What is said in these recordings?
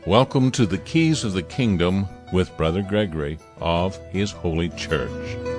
Welcome to the Keys of the Kingdom with Brother Gregory of His Holy Church.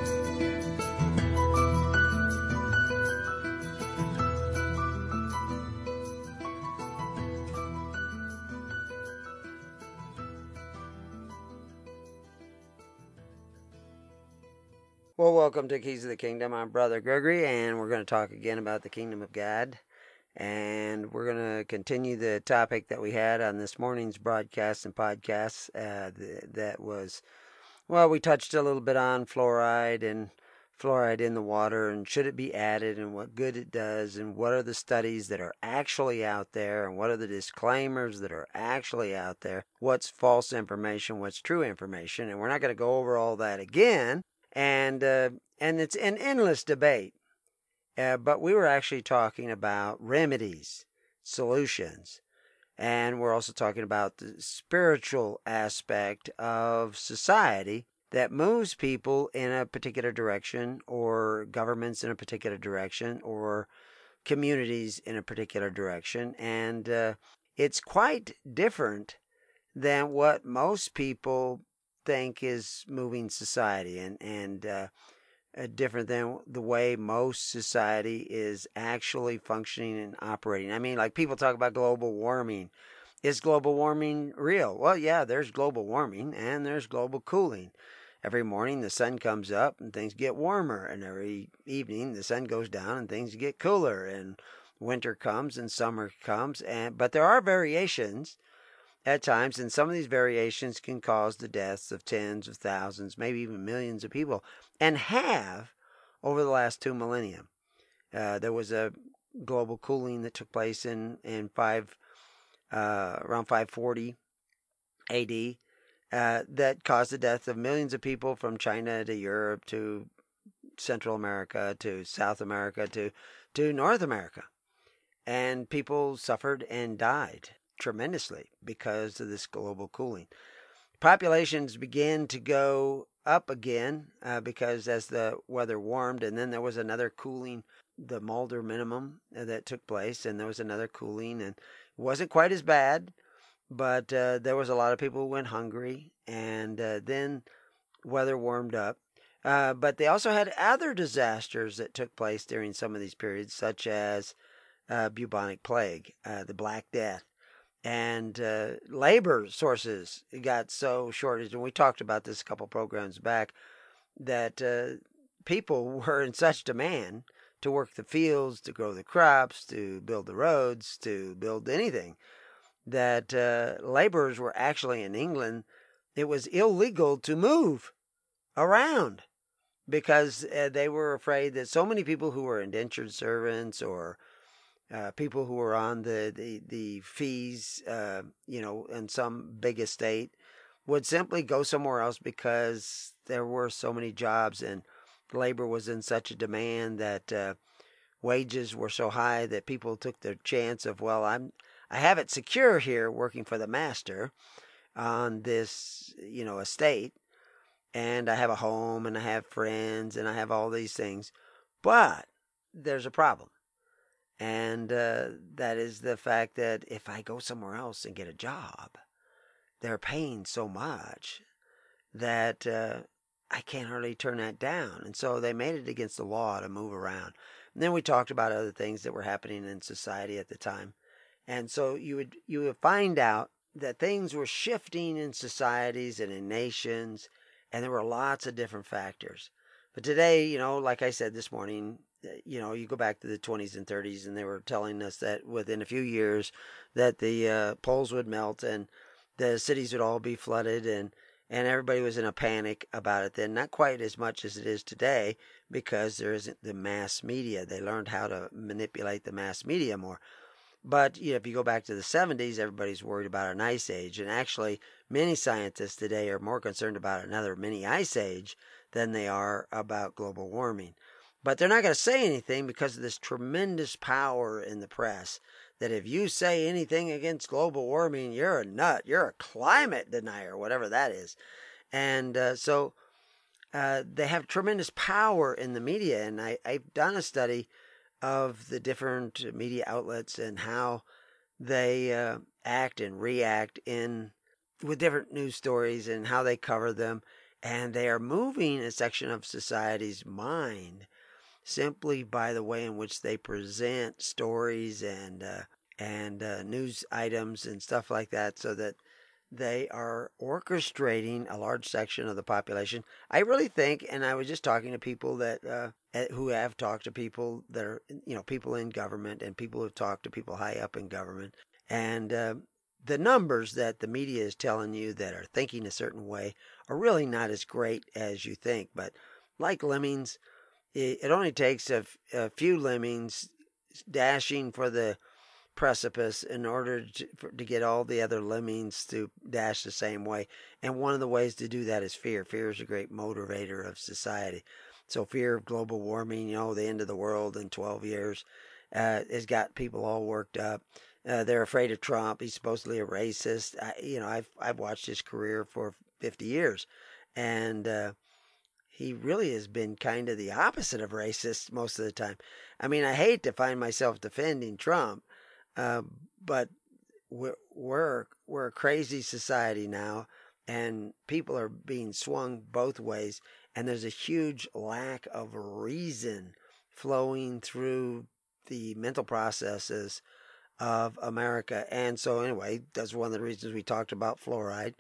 Well, welcome to Keys of the Kingdom. I'm Brother Gregory, and we're going to talk again about the Kingdom of God. And we're going to continue the topic that we had on this morning's broadcast and podcasts. That was, well, we touched a little bit on fluoride and fluoride in the water, and should it be added, and what good it does, and what are the studies that are actually out there, and what are the disclaimers that are actually out there, what's false information, what's true information. And we're not going to go over all that again. And it's an endless debate. But we were actually talking about remedies, solutions, and we're also talking about the spiritual aspect of society that moves people in a particular direction, or governments in a particular direction, or communities in a particular direction. And it's quite different than what most people think is moving society, and different than the way most society is actually functioning and operating. I mean, like, people talk about global warming. Is global warming real? Well, yeah, there's global warming and there's global cooling. Every morning the sun comes up and things get warmer, and every evening the sun goes down and things get cooler, and winter comes and summer comes. But there are variations at times, and some of these variations can cause the deaths of tens of thousands, maybe even millions of people, and have over the last 2 millennia. There was a global cooling that took place in around 540 AD that caused the death of millions of people, from China to Europe to Central America to South America to North America. And people suffered and died tremendously because of this global cooling. Populations began to go up again because as the weather warmed, and then there was another cooling, the Mulder minimum that took place, and there was another cooling, and it wasn't quite as bad, but there was a lot of people who went hungry, and then weather warmed up. But they also had other disasters that took place during some of these periods, such as bubonic plague, the Black Death. And labor sources got so shortage, and we talked about this a couple programs back, that people were in such demand to work the fields, to grow the crops, to build the roads, to build anything, that laborers were actually in England. It was illegal to move around because they were afraid that so many people who were indentured servants, or people who were on the fees, in some big estate, would simply go somewhere else because there were so many jobs, and labor was in such a demand that wages were so high that people took their chance of, well, I have it secure here working for the master on this, estate, and I have a home, and I have friends, and I have all these things. But there's a problem. And that is the fact that if I go somewhere else and get a job, they're paying so much that I can't hardly turn that down. And so they made it against the law to move around. And then we talked about other things that were happening in society at the time. And so you would find out that things were shifting in societies and in nations, and there were lots of different factors. But today, like I said this morning, you go back to the 20s and 30s, and they were telling us that within a few years that the poles would melt and the cities would all be flooded, and everybody was in a panic about it then. Not quite as much as it is today, because there isn't the mass media. They learned how to manipulate the mass media more. But if you go back to the 70s, everybody's worried about an ice age. And actually, many scientists today are more concerned about another mini ice age than they are about global warming. But they're not going to say anything because of this tremendous power in the press, that if you say anything against global warming, you're a nut. You're a climate denier, whatever that is. And so they have tremendous power in the media. And I've done a study of the different media outlets and how they act and react in with different news stories and how they cover them, and they are moving a section of society's mind simply by the way in which they present stories and news items and stuff like that, so that they are orchestrating a large section of the population. I really think, and I was just talking to people that who have talked to people that are, people in government and people who've talked to people high up in government, and the numbers that the media is telling you that are thinking a certain way are really not as great as you think. But like lemmings, it only takes a few lemmings dashing for the precipice in order to get all the other lemmings to dash the same way. And one of the ways to do that is fear. Fear is a great motivator of society. So fear of global warming, the end of the world in 12 years, has got people all worked up. They're afraid of Trump. He's supposedly a racist. I've watched his career for 50 years, and he really has been kind of the opposite of racist most of the time. I mean, I hate to find myself defending Trump, uh, but we're a crazy society now, and people are being swung both ways, and there's a huge lack of reason flowing through the mental processes of America. And so, anyway, that's one of the reasons we talked about fluoride.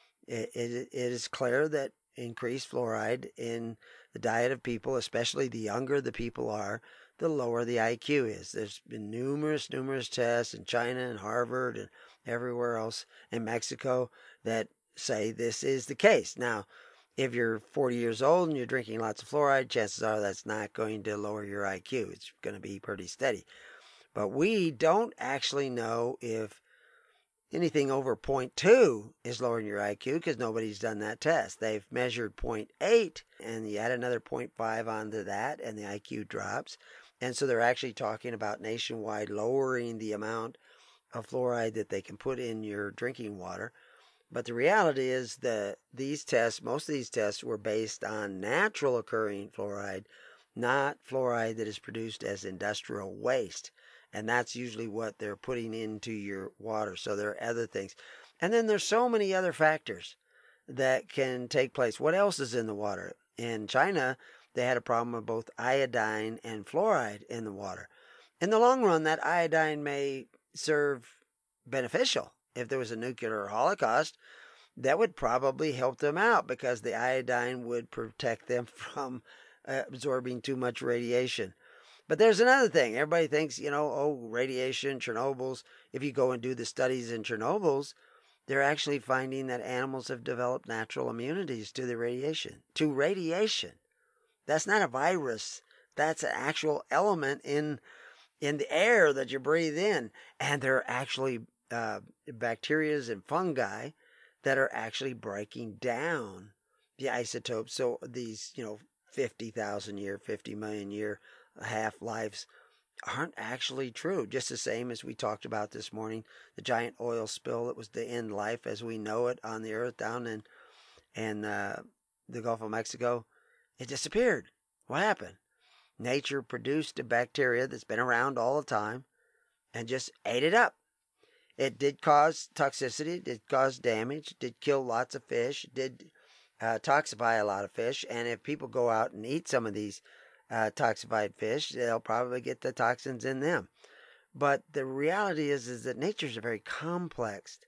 It is clear that increased fluoride in the diet of people, especially the younger the people are, the lower the IQ is. There's been numerous tests in China and Harvard and everywhere else in Mexico that say this is the case. Now, if you're 40 years old and you're drinking lots of fluoride, chances are that's not going to lower your IQ. It's going to be pretty steady. But we don't actually know if anything over 0.2 is lowering your IQ because nobody's done that test. They've measured 0.8 and you add another 0.5 onto that and the IQ drops. And so they're actually talking about nationwide lowering the amount of fluoride that they can put in your drinking water. But the reality is that most of these tests were based on natural occurring fluoride, not fluoride that is produced as industrial waste. And that's usually what they're putting into your water. So there are other things. And then there's so many other factors that can take place. What else is in the water? In China, they had a problem with both iodine and fluoride in the water. In the long run, that iodine may serve beneficial. If there was a nuclear holocaust, that would probably help them out because the iodine would protect them from absorbing too much radiation. But there's another thing. Everybody thinks, radiation, Chernobyl's. If you go and do the studies in Chernobyl's, they're actually finding that animals have developed natural immunities to the radiation. To radiation. That's not a virus. That's an actual element in the air that you breathe in. And there are actually bacteria and fungi that are actually breaking down the isotopes. So these, 50,000 year, 50 million year half-lives aren't actually true. Just the same as we talked about this morning, the giant oil spill that was to end life as we know it on the earth down in the Gulf of Mexico. It disappeared. What happened? Nature produced a bacteria that's been around all the time and just ate it up. It did cause toxicity, it did cause damage, it did kill lots of fish, it did toxify a lot of fish. And if people go out and eat some of these toxified fish, they'll probably get the toxins in them. But the reality is that nature's a very complex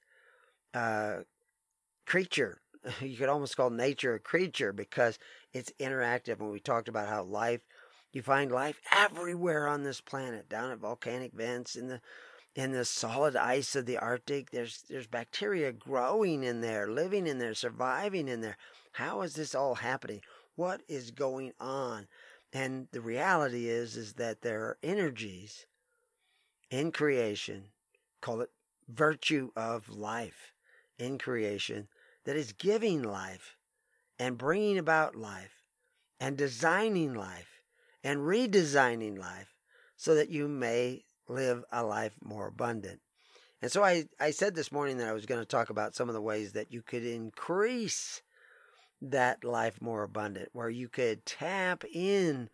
creature. You could almost call nature a creature because it's interactive. And we talked about how you find life everywhere on this planet, down at volcanic vents, in the solid ice of the Arctic. There's bacteria growing in there, living in there, surviving in there. How is this all happening? What is going on? And the reality is that there are energies in creation, call it virtue of life in creation, that is giving life and bringing about life and designing life and redesigning life so that you may live a life more abundant. And so I said this morning that I was going to talk about some of the ways that you could increase that life more abundant, where you could tap in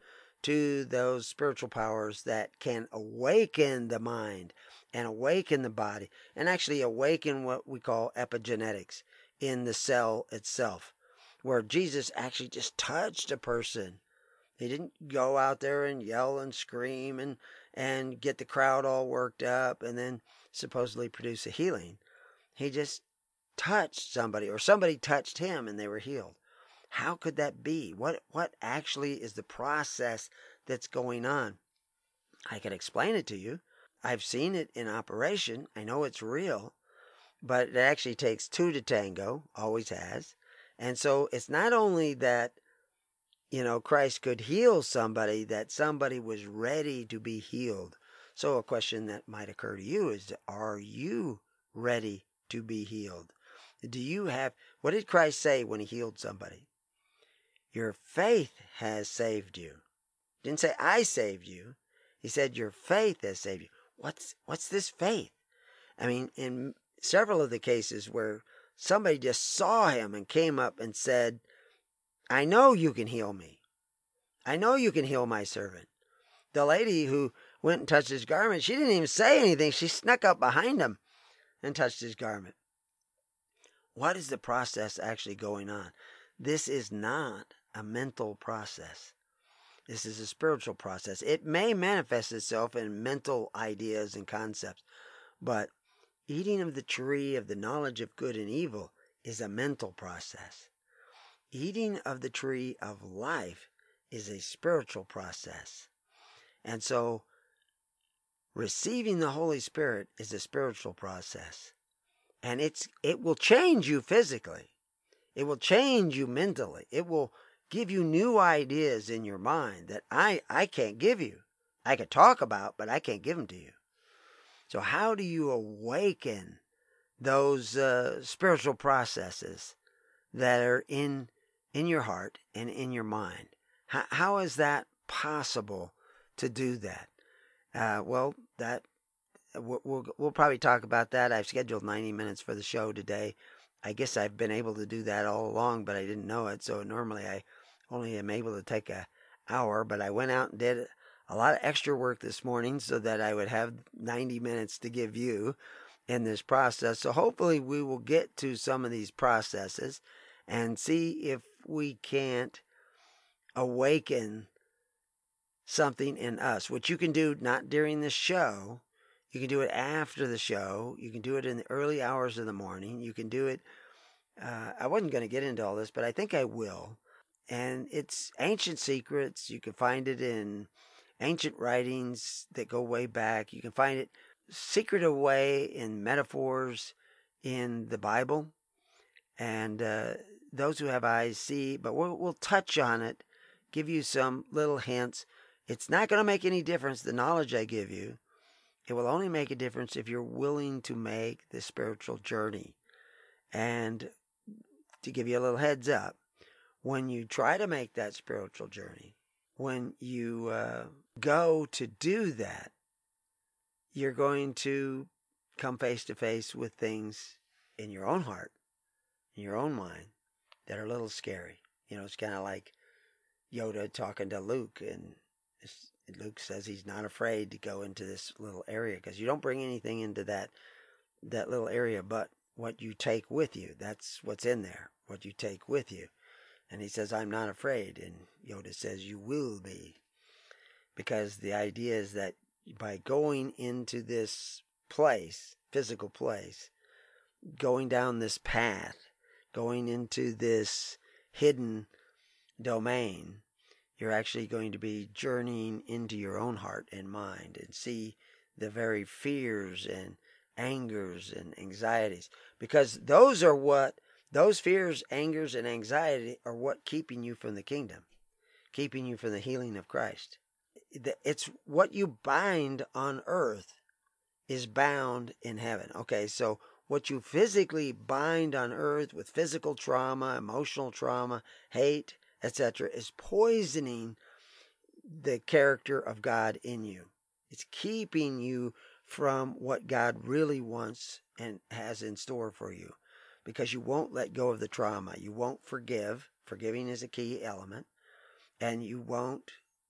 to those spiritual powers that can awaken the mind and awaken the body and actually awaken what we call epigenetics in the cell itself, where Jesus actually just touched a person. He didn't go out there and yell and scream and get the crowd all worked up and then supposedly produce a healing. He just touched somebody, or somebody touched him and they were healed. How could that be? What actually is the process that's going on? I can explain it to you. I've seen it in operation. I know it's real, but it actually takes two to tango, always has. And so it's not only that, Christ could heal somebody, that somebody was ready to be healed. So a question that might occur to you is, are you ready to be healed? Do you have, what did Christ say when he healed somebody? Your faith has saved you. He didn't say I saved you. He said your faith has saved you. What's this faith? I mean, in several of the cases where somebody just saw him and came up and said, I know you can heal me. I know you can heal my servant. The lady who went and touched his garment, she didn't even say anything. She snuck up behind him and touched his garment. What is the process actually going on? This is not a mental process. This is a spiritual process. It may manifest itself in mental ideas and concepts, but eating of the tree of the knowledge of good and evil is a mental process. Eating of the tree of life is a spiritual process. And so receiving the Holy Spirit is a spiritual process. And it will change you physically. It will change you mentally. It will give you new ideas in your mind that I can't give you. I could talk about, but I can't give them to you. So how do you awaken those spiritual processes that are in your heart and in your mind? How is that possible to do that? We'll probably talk about that. I've scheduled 90 minutes for the show today. I guess I've been able to do that all along, but I didn't know it. So normally I only am able to take an hour, but I went out and did a lot of extra work this morning so that I would have 90 minutes to give you in this process. So hopefully we will get to some of these processes and see if we can't awaken something in us, which you can do not during the show. You can do it after the show. You can do it in the early hours of the morning. You can do it. I wasn't going to get into all this, but I think I will. And it's ancient secrets. You can find it in ancient writings that go way back. You can find it secreted away in metaphors in the Bible. And those who have eyes see, but we'll touch on it, give you some little hints. It's not going to make any difference, the knowledge I give you. It will only make a difference if you're willing to make the spiritual journey. And to give you a little heads up, when you try to make that spiritual journey, when you go to do that, you're going to come face to face with things in your own heart, in your own mind, that are a little scary. It's kind of like Yoda talking to Luke, and Luke says he's not afraid to go into this little area because you don't bring anything into that little area but what you take with you. That's what's in there, what you take with you. And he says, I'm not afraid. And Yoda says, you will be. Because the idea is that by going into this place, physical place, going down this path, going into this hidden domain, you're actually going to be journeying into your own heart and mind and see the very fears and angers and anxieties. Because those fears, angers, and anxiety are what keeping you from the kingdom, keeping you from the healing of Christ. It's what you bind on earth is bound in heaven. Okay, so what you physically bind on earth with physical trauma, emotional trauma, hate, etc., is poisoning the character of God in you. It's keeping you from what God really wants and has in store for you, because you won't let go of the trauma. You won't forgive. Forgiving is a key element. And you won't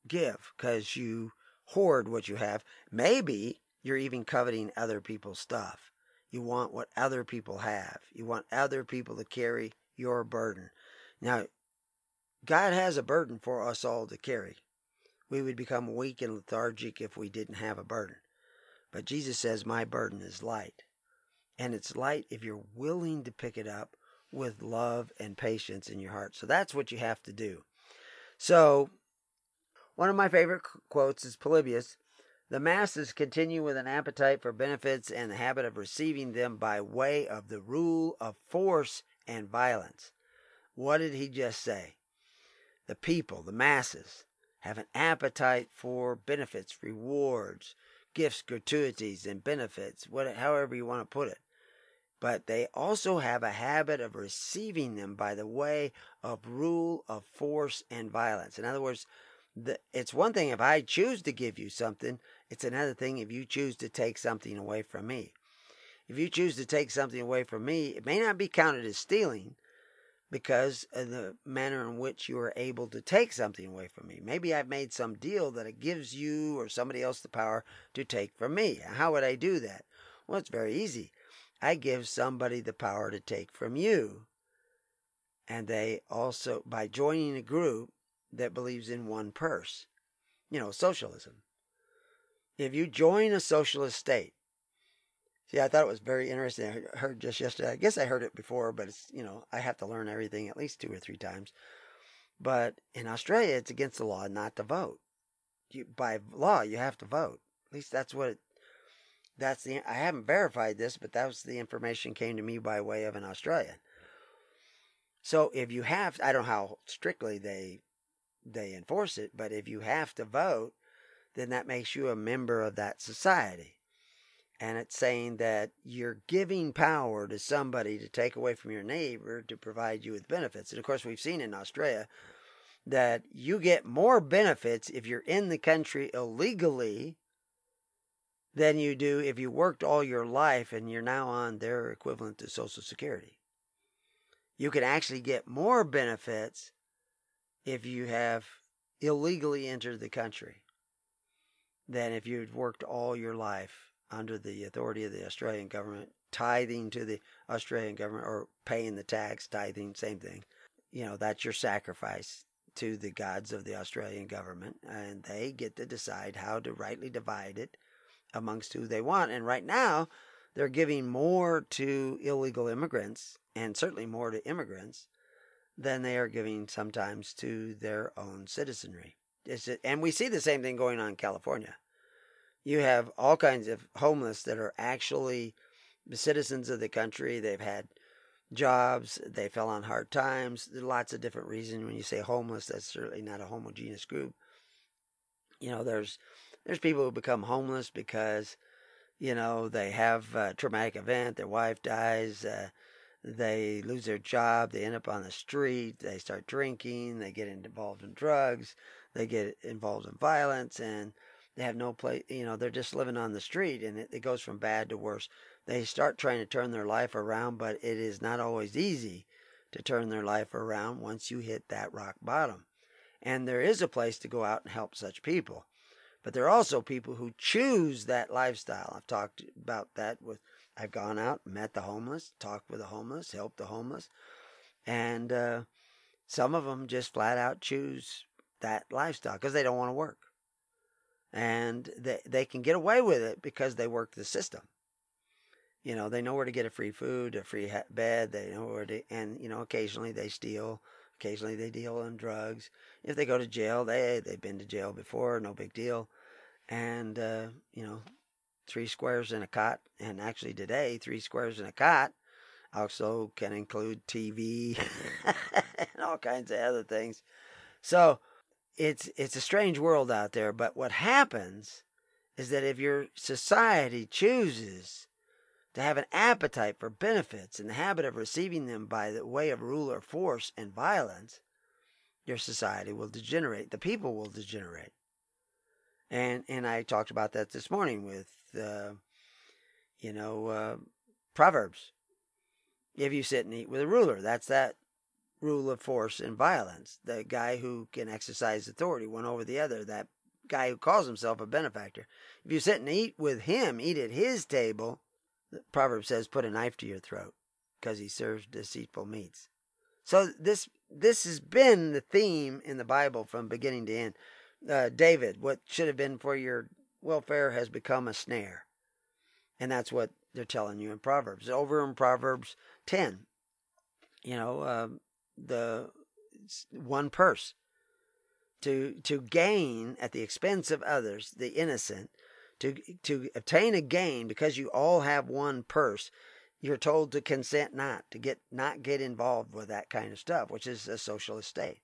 give because you hoard what you have. Maybe you're even coveting other people's stuff. You want what other people have. You want other people to carry your burden. Now, God has a burden for us all to carry. We would become weak and lethargic if we didn't have a burden. But Jesus says, my burden is light. And it's light if you're willing to pick it up with love and patience in your heart. So that's what you have to do. So, one of my favorite quotes is Polybius. The masses continue with an appetite for benefits and the habit of receiving them by way of the rule of force and violence. What did he just say? The people, the masses, have an appetite for benefits, rewards, gifts, gratuities, and benefits, however you want to put it. But they also have a habit of receiving them by the way of rule of force and violence. In other words, it's one thing if I choose to give you something. It's another thing if you choose to take something away from me. If you choose to take something away from me, it may not be counted as stealing because of the manner in which you are able to take something away from me. Maybe I've made some deal that it gives you or somebody else the power to take from me. How would I do that? Well, it's very easy. I give somebody the power to take from you. And they also, by joining a group that believes in one purse, socialism. If you join a socialist state, see, I thought it was very interesting. I heard just yesterday. I guess I heard it before, but it's, I have to learn everything at least 2 or 3 times. But in Australia, it's against the law not to vote. By law, you have to vote. At least I haven't verified this, but that was the information came to me by way of an Australian. So if you have, I don't know how strictly they enforce it, but if you have to vote, then that makes you a member of that society. And it's saying that you're giving power to somebody to take away from your neighbor to provide you with benefits. And of course, we've seen in Australia that you get more benefits if you're in the country illegally than you do if you worked all your life and you're now on their equivalent to Social Security. You can actually get more benefits if you have illegally entered the country than if you'd worked all your life under the authority of the Australian government, tithing to the Australian government or paying the tax, tithing, same thing. That's your sacrifice to the gods of the Australian government, and they get to decide how to rightly divide it amongst who they want. And right now, they're giving more to illegal immigrants, and certainly more to immigrants, than they are giving sometimes to their own citizenry. And we see the same thing going on in California. You have all kinds of homeless that are actually the citizens of the country. They've had jobs. They fell on hard times. There's lots of different reasons. When you say homeless, that's certainly not a homogeneous group. There's people who become homeless because, they have a traumatic event. Their wife dies. They lose their job. They end up on the street. They start drinking. They get involved in drugs. They get involved in violence, and they have no place. They're just living on the street, and it goes from bad to worse. They start trying to turn their life around, but it is not always easy to turn their life around once you hit that rock bottom. And there is a place to go out and help such people. But there are also people who choose that lifestyle. I've talked about that I've gone out, met the homeless, talked with the homeless, helped the homeless. And some of them just flat out choose that lifestyle because they don't want to work. And they can get away with it because they work the system. They know where to get a free food, a free bed. They know where to, and occasionally they steal. Occasionally they deal in drugs. If they go to jail, they've been to jail before, no big deal. And 3 squares in a cot, and actually today 3 squares in a cot also can include TV and all kinds of other things. So it's a strange world out there, but what happens is that if your society chooses to have an appetite for benefits and the habit of receiving them by the way of rule or force and violence, your society will degenerate. The people will degenerate. And I talked about that this morning with, Proverbs. If you sit and eat with a ruler, that's that rule of force and violence. The guy who can exercise authority one over the other, that guy who calls himself a benefactor. If you sit and eat with him, eat at his table, the proverb says, put a knife to your throat because he serves deceitful meats. So this has been the theme in the Bible from beginning to end. David, what should have been for your welfare has become a snare. And that's what they're telling you in Proverbs. Over in Proverbs 10, the one purse. To gain at the expense of others, the innocent, to obtain a gain because you all have one purse, you're told to consent not get involved with that kind of stuff, which is a socialist state.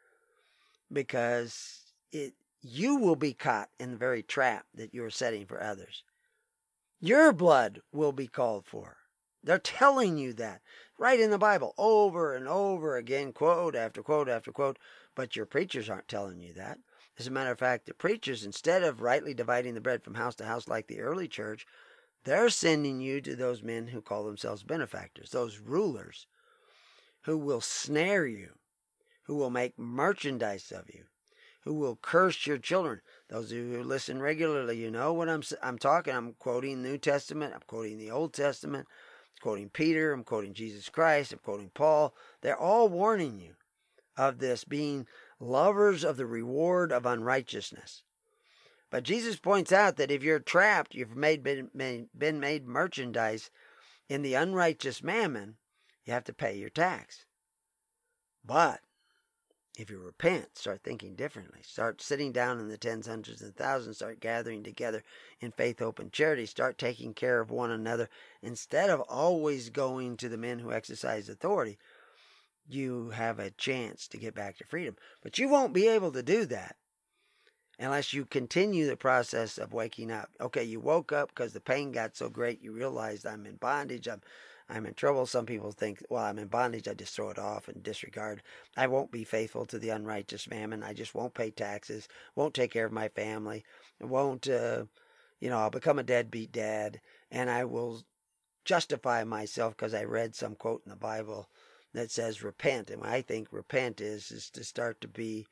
Because you will be caught in the very trap that you're setting for others. Your blood will be called for. They're telling you that right in the Bible over and over again, quote after quote after quote, but your preachers aren't telling you that. As a matter of fact, the preachers, instead of rightly dividing the bread from house to house like the early church, they're sending you to those men who call themselves benefactors, those rulers who will snare you, who will make merchandise of you, who will curse your children. Those of you who listen regularly, you know what I'm talking. I'm quoting New Testament. I'm quoting the Old Testament. I'm quoting Peter. I'm quoting Jesus Christ. I'm quoting Paul. They're all warning you of this, being lovers of the reward of unrighteousness. But Jesus points out that if you're trapped, you've been made merchandise in the unrighteous mammon, you have to pay your tax. But if you repent, start thinking differently, start sitting down in the tens, hundreds, and thousands, start gathering together in faith, hope, and charity, start taking care of one another, instead of always going to the men who exercise authority, you have a chance to get back to freedom. But you won't be able to do that unless you continue the process of waking up. Okay, you woke up because the pain got so great, you realized I'm in bondage, I'm in trouble. Some people think, well, I'm in bondage, I just throw it off and disregard. I won't be faithful to the unrighteous mammon. I just won't pay taxes, won't take care of my family, won't, I'll become a deadbeat dad, and I will justify myself because I read some quote in the Bible that says repent. And I think repent is to start to be,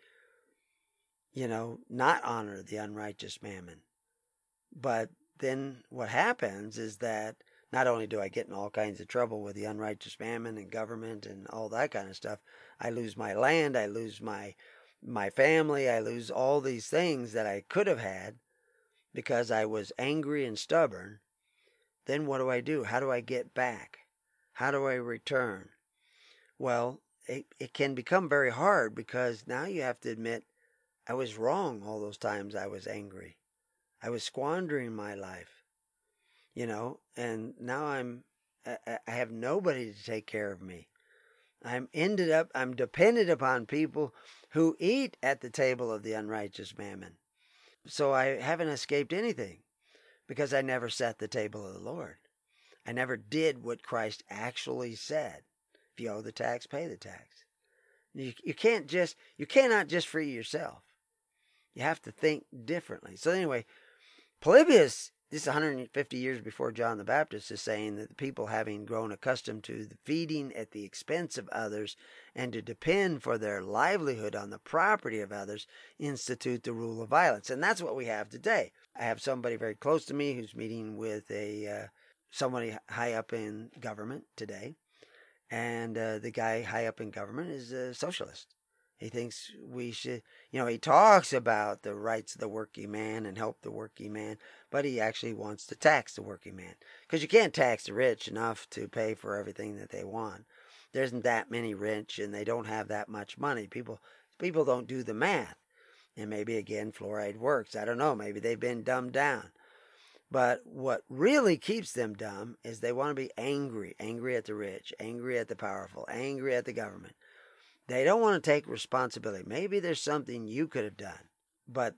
not honor the unrighteous mammon. But then what happens is that not only do I get in all kinds of trouble with the unrighteous mammon and government and all that kind of stuff, I lose my land, I lose my family, I lose all these things that I could have had because I was angry and stubborn. Then what do? How do I get back? How do I return? Well, it can become very hard because now you have to admit I was wrong all those times I was angry. I was squandering my life, and now I have nobody to take care of me. I'm dependent upon people who eat at the table of the unrighteous mammon. So I haven't escaped anything because I never set the table of the Lord. I never did what Christ actually said. If you owe the tax, pay the tax. You cannot just free yourself. You have to think differently. So anyway, Polybius, this is 150 years before John the Baptist, is saying that the people, having grown accustomed to the feeding at the expense of others and to depend for their livelihood on the property of others, institute the rule of violence. And that's what we have today. I have somebody very close to me who's meeting with somebody high up in government today. And the guy high up in government is a socialist. He thinks we should, he talks about the rights of the working man and help the working man, but he actually wants to tax the working man. Because you can't tax the rich enough to pay for everything that they want. There isn't that many rich and they don't have that much money. People don't do the math. And maybe, again, fluoride works. I don't know. Maybe they've been dumbed down. But what really keeps them dumb is they want to be angry at the rich, angry at the powerful, angry at the government. They don't want to take responsibility. Maybe there's something you could have done. But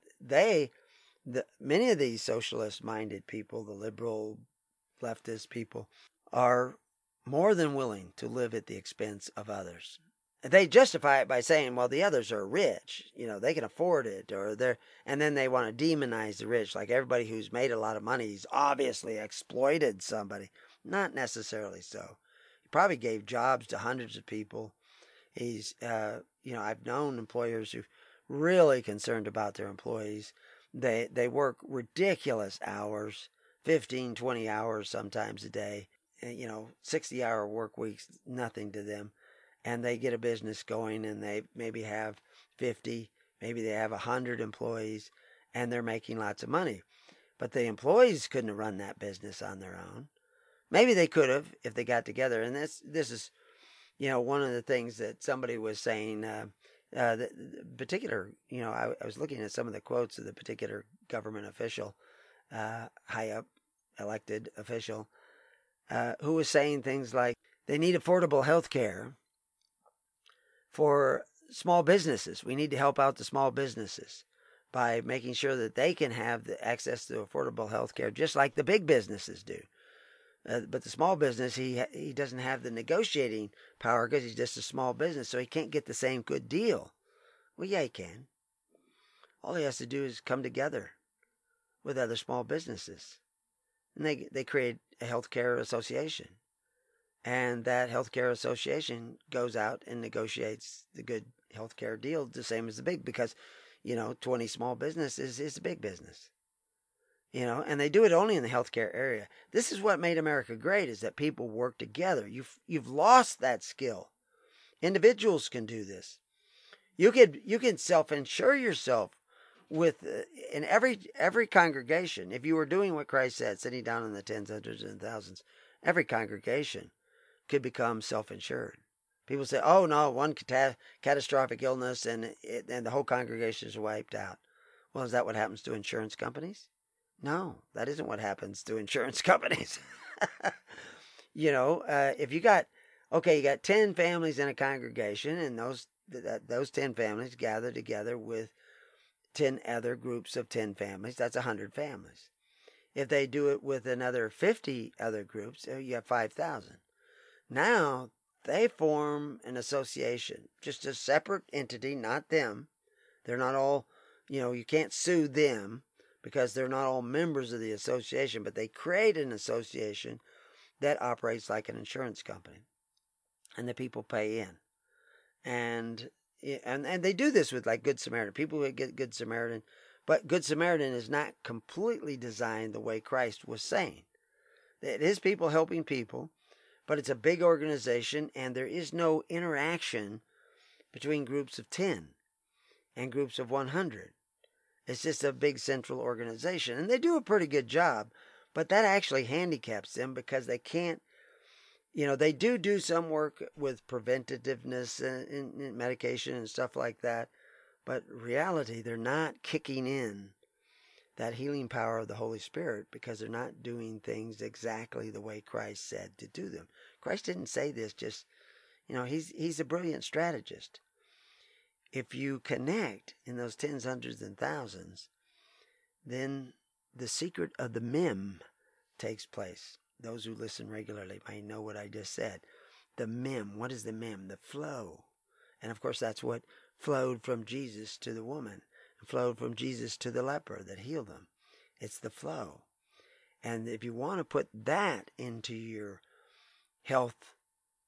many of these socialist-minded people, the liberal, leftist people, are more than willing to live at the expense of others. They justify it by saying, well, the others are rich. They can afford it. And then they want to demonize the rich. Like everybody who's made a lot of money, he's obviously exploited somebody. Not necessarily so. He probably gave jobs to hundreds of people. He's, I've known employers who really concerned about their employees. They work ridiculous hours, 15, 20 hours sometimes a day. 60-hour work weeks, nothing to them. And they get a business going and they maybe have 50, maybe they have 100 employees and they're making lots of money. But the employees couldn't have run that business on their own. Maybe they could have if they got together. And this is, one of the things that somebody was saying, the particular, I was looking at some of the quotes of the particular government official, high up elected official, who was saying things like they need affordable health care for small businesses. We need to help out the small businesses by making sure that they can have the access to affordable health care just like the big businesses do. But the small business, he doesn't have the negotiating power because he's just a small business, so he can't get the same good deal. Well, yeah, he can. All he has to do is come together with other small businesses. And they create a healthcare association. And that healthcare association goes out and negotiates the good healthcare deal the same as the big, because, 20 small businesses is a big business. And they do it only in the healthcare area. This is what made America great, is that people work together. You've lost that skill. Individuals can do this. You can self-insure yourself with in every congregation. If you were doing what Christ said, sitting down in the tens, hundreds, and thousands, every congregation could become self-insured. People say, "Oh no, one catastrophic illness and the whole congregation is wiped out." Well, is that what happens to insurance companies? No, that isn't what happens to insurance companies. If you got 10 families in a congregation, and those 10 families gather together with 10 other groups of 10 families, that's 100 families. If they do it with another 50 other groups, you have 5,000. Now they form an association, just a separate entity, not them. They're not all, you can't sue them because they're not all members of the association, but they create an association that operates like an insurance company. And the people pay in. And they do this with like Good Samaritan. People who get Good Samaritan, but Good Samaritan is not completely designed the way Christ was saying. It is people helping people, but it's a big organization and there is no interaction between groups of 10 and groups of 100. It's just a big central organization. And they do a pretty good job, but that actually handicaps them because they can't, they do some work with preventativeness and medication and stuff like that. But in reality, they're not kicking in that healing power of the Holy Spirit because they're not doing things exactly the way Christ said to do them. Christ didn't say this just, he's a brilliant strategist. If you connect in those tens, hundreds, and thousands, then the secret of the mem takes place. Those who listen regularly may know what I just said. The mem, what is the mem? The flow. And of course that's what flowed from Jesus to the woman, and flowed from Jesus to the leper that healed him. It's the flow. And if you want to put that into your health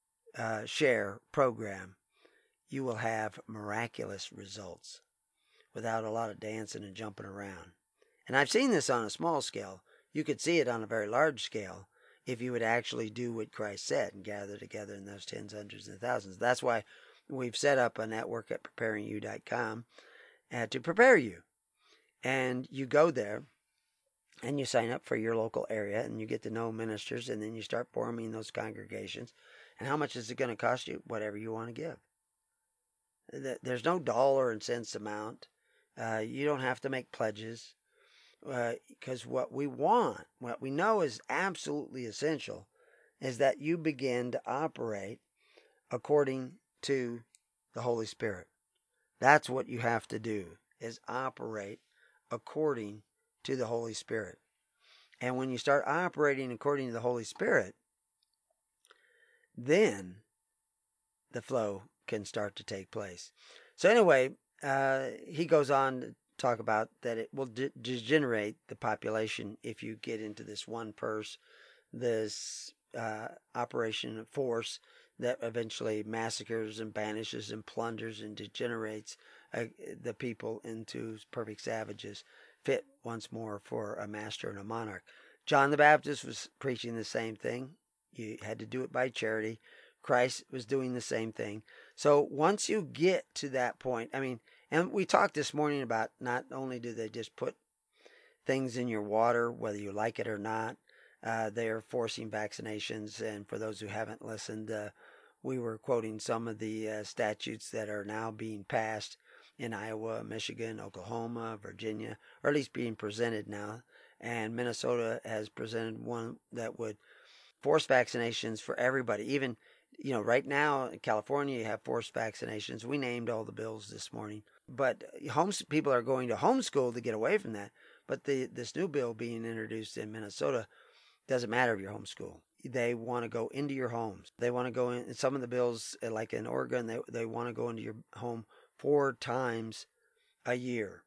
share program, you will have miraculous results without a lot of dancing and jumping around. And I've seen this on a small scale. You could see it on a very large scale if you would actually do what Christ said and gather together in those tens, hundreds, and thousands. That's why we've set up a network at preparingyou.com to prepare you. And you go there and you sign up for your local area and you get to know ministers, and then you start forming those congregations. And how much is it going to cost you? Whatever you want to give. There's no dollar and cents amount. You don't have to make pledges. Because what we know is absolutely essential, is that you begin to operate according to the Holy Spirit. That's what you have to do, is operate according to the Holy Spirit. And when you start operating according to the Holy Spirit, then the flow can start to take place. So anyway, he goes on to talk about that it will degenerate the population if you get into this one purse, this operation of force that eventually massacres and banishes and plunders and degenerates the people into perfect savages, fit once more for a master and a monarch. John the Baptist was preaching the same thing. You had to do it by charity. Christ was doing the same thing. So once you get to that point, I mean, and we talked this morning about not only do they just put things in your water, whether you like it or not, they are forcing vaccinations. And for those who haven't listened, we were quoting some of the statutes that are now being passed in Iowa, Michigan, Oklahoma, Virginia, or at least being presented now. And Minnesota has presented one that would force vaccinations for everybody. Even, right now in California, you have forced vaccinations. We named all the bills this morning. But people are going to homeschool to get away from that. But this new bill being introduced in Minnesota doesn't matter if you're homeschool. They want to go into your homes. They want to go in. Some of the bills, like in Oregon, they want to go into your home 4 times a year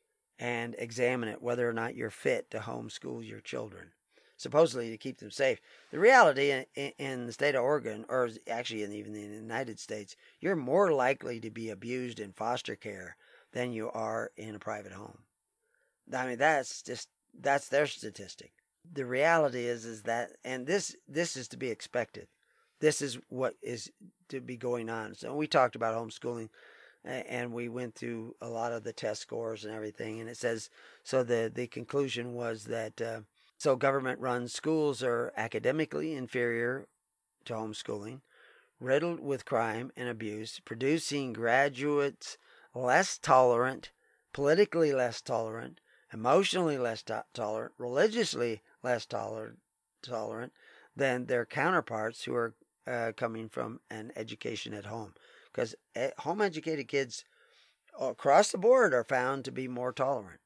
and examine it whether or not you're fit to homeschool your children, supposedly to keep them safe. The reality in the state of Oregon, or actually even in the United States, you're more likely to be abused in foster care than you are in a private home. I mean, that's their statistic. The reality is that, and this is to be expected. This is what is to be going on. So we talked about homeschooling, and we went through a lot of the test scores and everything. And it says, so the conclusion was that so government-run schools are academically inferior to homeschooling, riddled with crime and abuse, producing graduates less tolerant, politically less tolerant, emotionally less tolerant, religiously less tolerant than their counterparts who are coming from an education at home. Because home-educated kids across the board are found to be more tolerant,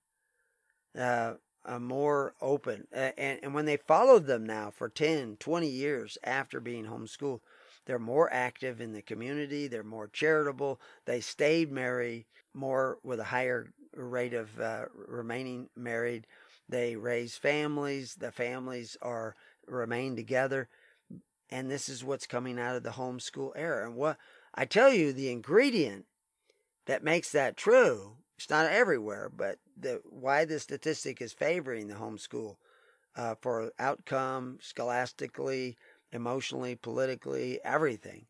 more open. And when they followed them now for 10, 20 years after being homeschooled, they're more active in the community. They're more charitable. They stayed married more with a higher rate of remaining married. They raise families. The families remain together. And this is what's coming out of the homeschool era. And what I tell you, the ingredient that makes that true, it's not everywhere, but why the statistic is favoring the homeschool for outcome, scholastically, emotionally, politically, everything,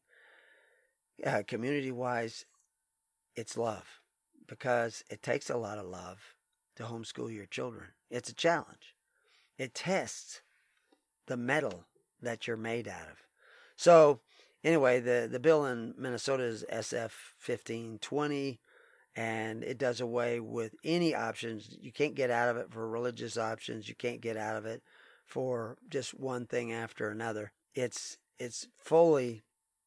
community-wise, it's love. Because it takes a lot of love to homeschool your children. It's a challenge. It tests the metal that you're made out of. So, anyway, the bill in Minnesota is SF 1520, and it does away with any options. You can't get out of it for religious options. You can't get out of it for just one thing after another. It's fully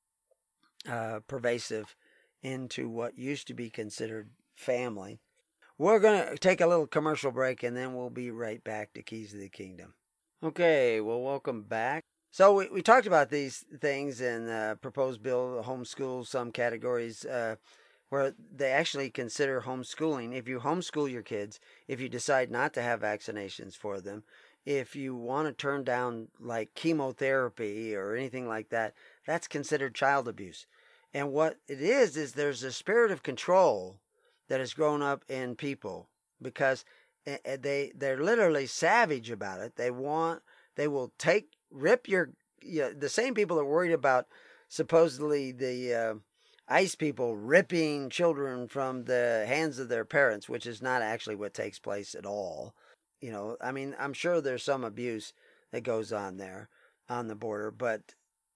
pervasive into what used to be considered family. We're going to take a little commercial break, and then we'll be right back to Keys of the Kingdom. Okay, well, welcome back. So we talked about these things in the proposed bill, homeschool, some categories where they actually consider homeschooling. If you homeschool your kids, if you decide not to have vaccinations for them, if you want to turn down like chemotherapy or anything like that, that's considered child abuse. And what it is there's a spirit of control that has grown up in people because they're literally savage about it. They will rip your, the same people are worried about supposedly the ICE people ripping children from the hands of their parents, which is not actually what takes place at all. I mean, I'm sure there's some abuse that goes on there on the border, but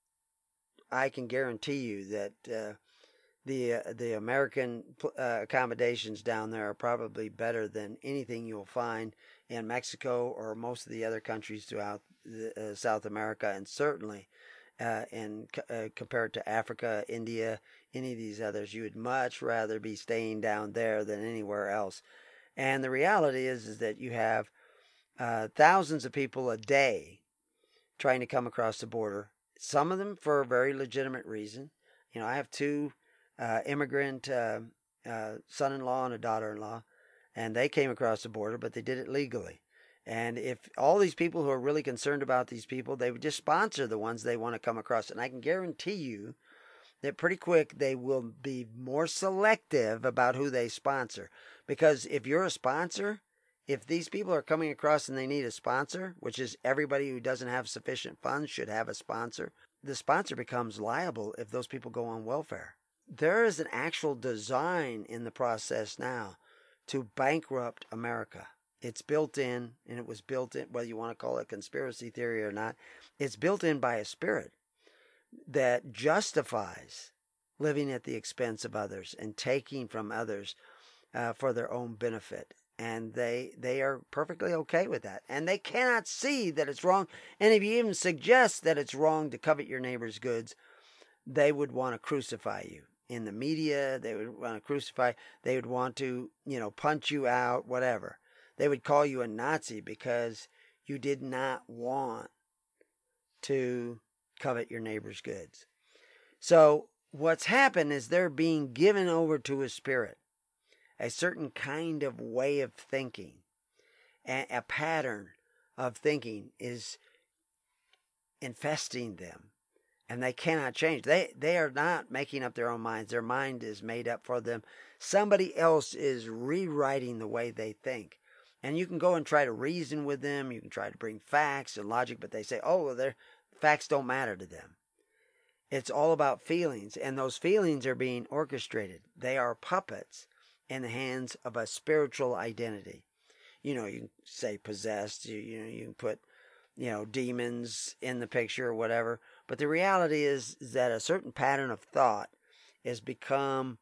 I can guarantee you that the American accommodations down there are probably better than anything you'll find in Mexico or most of the other countries throughout South America, and certainly compared to Africa, India, any of these others. You would much rather be staying down there than anywhere else. And the reality is that you have thousands of people a day trying to come across the border, some of them for a very legitimate reason. I have 2 immigrant son-in-law and a daughter-in-law, and they came across the border, but they did it legally. And if all these people who are really concerned about these people, they would just sponsor the ones they want to come across. And I can guarantee you that pretty quick they will be more selective about who they sponsor. Because if you're a sponsor, if these people are coming across and they need a sponsor, which is everybody who doesn't have sufficient funds should have a sponsor, the sponsor becomes liable if those people go on welfare. There is an actual design in the process now to bankrupt America. It's built in, and it was built in, whether you want to call it conspiracy theory or not, it's built in by a spirit that justifies living at the expense of others and taking from others for their own benefit. And they are perfectly okay with that. And they cannot see that it's wrong. And if you even suggest that it's wrong to covet your neighbor's goods, they would want to crucify you. In the media, they would want to crucify. They would want to, punch you out, whatever. They would call you a Nazi because you did not want to covet your neighbor's goods. So what's happened is they're being given over to a spirit, a certain kind of way of thinking, a pattern of thinking is infesting them, and they cannot change. They are not making up their own minds. Their mind is made up for them. Somebody else is rewriting the way they think. And you can go and try to reason with them. You can try to bring facts and logic, but they say, oh, well, their facts don't matter to them. It's all about feelings, and those feelings are being orchestrated. They are puppets in the hands of a spiritual identity. You can say possessed. You can put, demons in the picture or whatever. But the reality is that a certain pattern of thought has become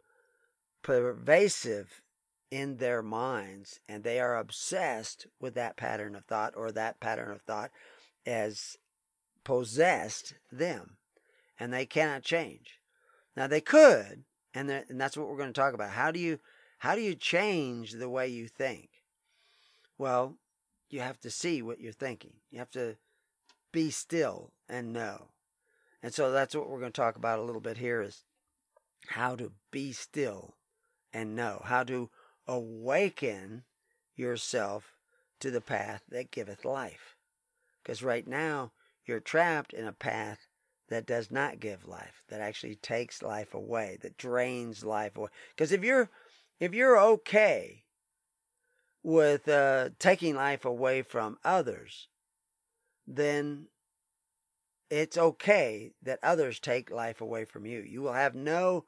pervasive in their minds, and they are obsessed with that pattern of thought, or that pattern of thought has possessed them, and they cannot change. Now they could, and that's what we're going to talk about. How do you change the way you think? Well, you have to see what you're thinking. You have to be still and know. And so that's what we're going to talk about a little bit here, is how to be still and know, how to awaken yourself to the path that giveth life. Because right now, you're trapped in a path that does not give life, that actually takes life away, that drains life away. Because if you're okay with taking life away from others, then it's okay that others take life away from you. You will have no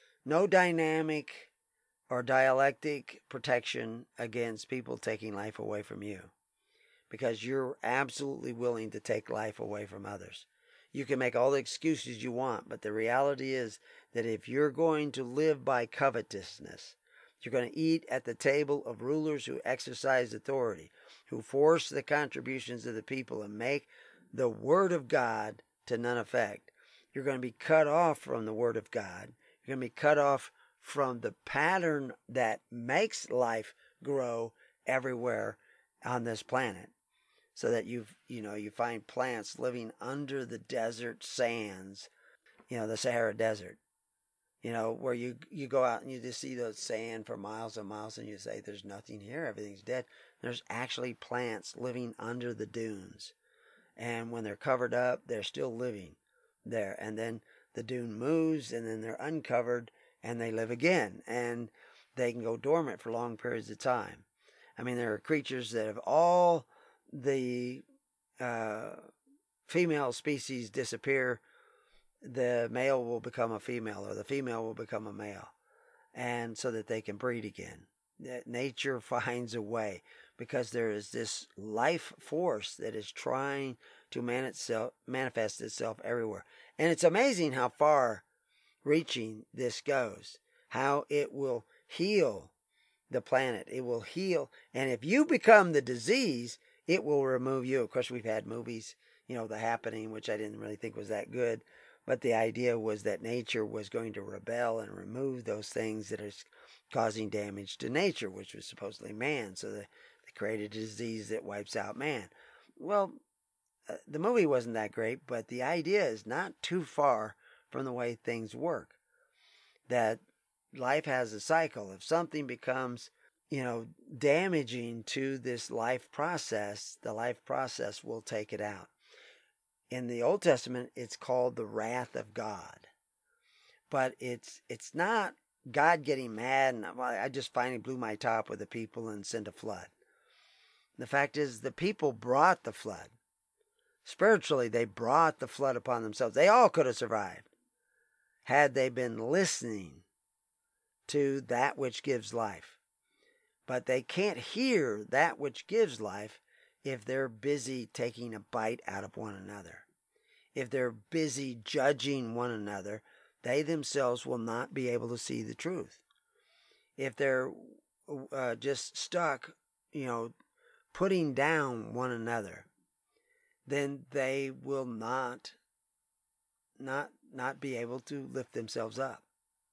dynamic or dialectic protection against people taking life away from you, because you're absolutely willing to take life away from others. You can make all the excuses you want, but the reality is that if you're going to live by covetousness, you're going to eat at the table of rulers who exercise authority, who force the contributions of the people and make the Word of God to none effect. You're going to be cut off from the Word of God. You're going to be cut off from the pattern that makes life grow everywhere on this planet. So that you find plants living under the desert sands, the Sahara Desert, where you go out and you just see the sand for miles and miles, and you say, there's nothing here, everything's dead. There's actually plants living under the dunes. And when they're covered up, they're still living there. And then the dune moves, and then they're uncovered, and they live again. And they can go dormant for long periods of time. I mean, there are creatures that have all the female species disappear, the male will become a female, or the female will become a male, and so that they can breed again. Nature finds a way, because there is this life force that is trying to manifest itself everywhere. And it's amazing how far reaching this goes, how it will heal the planet. It will heal, and if you become the disease, it will remove you. Of course, we've had movies, The Happening, which I didn't really think was that good. But the idea was that nature was going to rebel and remove those things that are causing damage to nature, which was supposedly man. So they created a disease that wipes out man. Well, the movie wasn't that great, but the idea is not too far from the way things work. That life has a cycle. If something becomes damaging to this life process, the life process will take it out. In the Old Testament, it's called the wrath of God. But it's not God getting mad and, well, I just finally blew my top with the people and sent a flood. The fact is, the people brought the flood. Spiritually, they brought the flood upon themselves. They all could have survived had they been listening to that which gives life. But they can't hear that which gives life if they're busy taking a bite out of one another. If they're busy judging one another, they themselves will not be able to see the truth. If they're just stuck, putting down one another, then they will not be able to lift themselves up.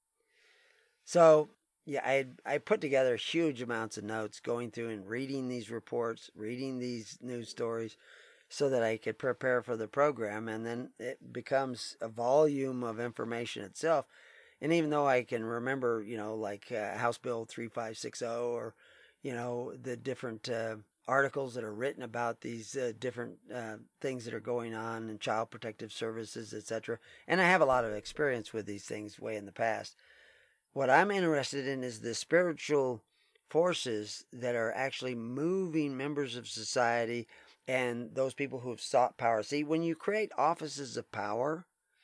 So, yeah, I put together huge amounts of notes going through and reading these reports, reading these news stories, so that I could prepare for the program, and then it becomes a volume of information itself. And even though I can remember, like House Bill 3560 or, the different articles that are written about these different things that are going on in child protective services, etc. And I have a lot of experience with these things way in the past. What I'm interested in is the spiritual forces that are actually moving members of society and those people who have sought power. See, when you create offices of power,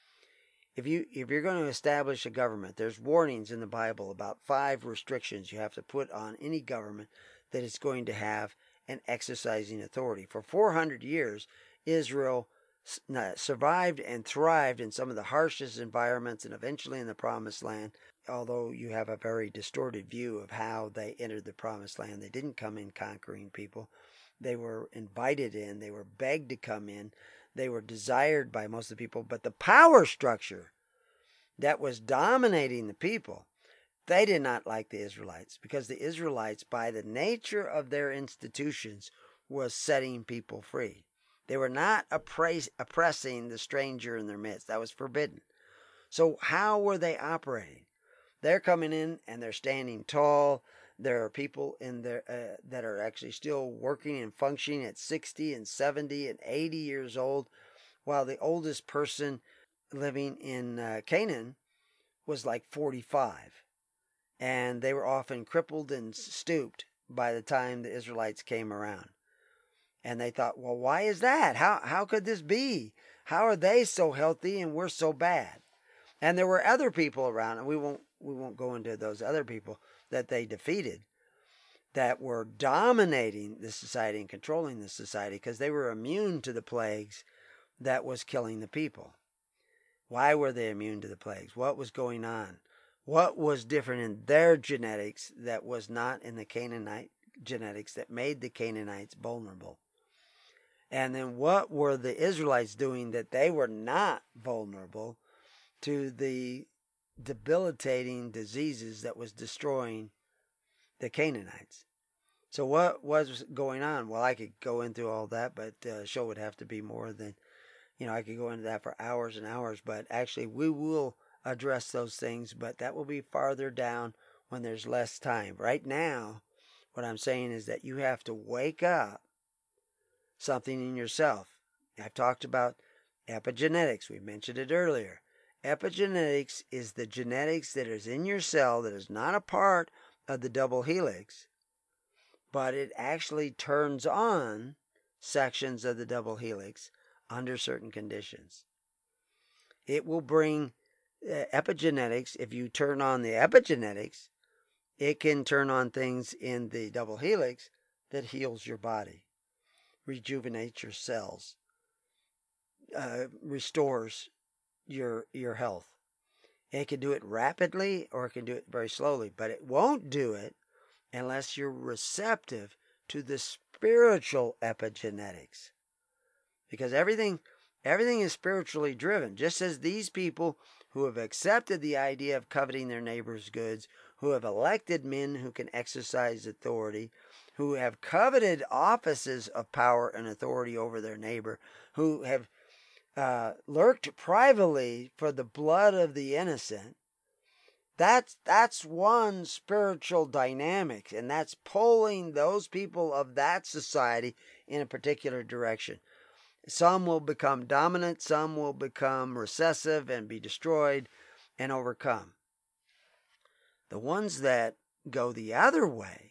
if you're going to establish a government, there's warnings in the Bible about 5 restrictions you have to put on any government that is going to have an exercising authority. For 400 years, Israel survived and thrived in some of the harshest environments and eventually in the Promised Land. Although you have a very distorted view of how they entered the Promised Land. They didn't come in conquering people. They were invited in. They were begged to come in. They were desired by most of the people. But the power structure that was dominating the people, they did not like the Israelites, because the Israelites, by the nature of their institutions, was setting people free. They were not oppressing the stranger in their midst. That was forbidden. So how were they operating? They're coming in and they're standing tall. There are people in there that are actually still working and functioning at 60 and 70 and 80 years old, while the oldest person living in Canaan was like 45. And they were often crippled and stooped by the time the Israelites came around. And they thought, well, why is that? How could this be? How are they so healthy and we're so bad? And there were other people around, and we won't go into those other people that they defeated, that were dominating the society and controlling the society, because they were immune to the plagues that was killing the people. Why were they immune to the plagues? What was going on? What was different in their genetics that was not in the Canaanite genetics that made the Canaanites vulnerable? And then what were the Israelites doing that they were not vulnerable to the debilitating diseases that was destroying the Canaanites? So what was going on? Well, I could go into all that, but the show would have to be more than, I could go into that for hours and hours, but actually we will address those things, but that will be farther down when there's less time. Right now, what I'm saying is that you have to wake up something in yourself. I've talked about epigenetics. We mentioned it earlier. Epigenetics is the genetics that is in your cell that is not a part of the double helix, but it actually turns on sections of the double helix under certain conditions. It will bring epigenetics. If you turn on the epigenetics, it can turn on things in the double helix that heals your body, rejuvenates your cells, restores your health. It can do it rapidly or it can do it very slowly, but it won't do it unless you're receptive to the spiritual epigenetics. Because everything is spiritually driven. Just as these people who have accepted the idea of coveting their neighbor's goods, who have elected men who can exercise authority, who have coveted offices of power and authority over their neighbor, who have lurked privately for the blood of the innocent, That's one spiritual dynamic, and that's pulling those people of that society in a particular direction. Some will become dominant, some will become recessive and be destroyed and overcome. The ones that go the other way,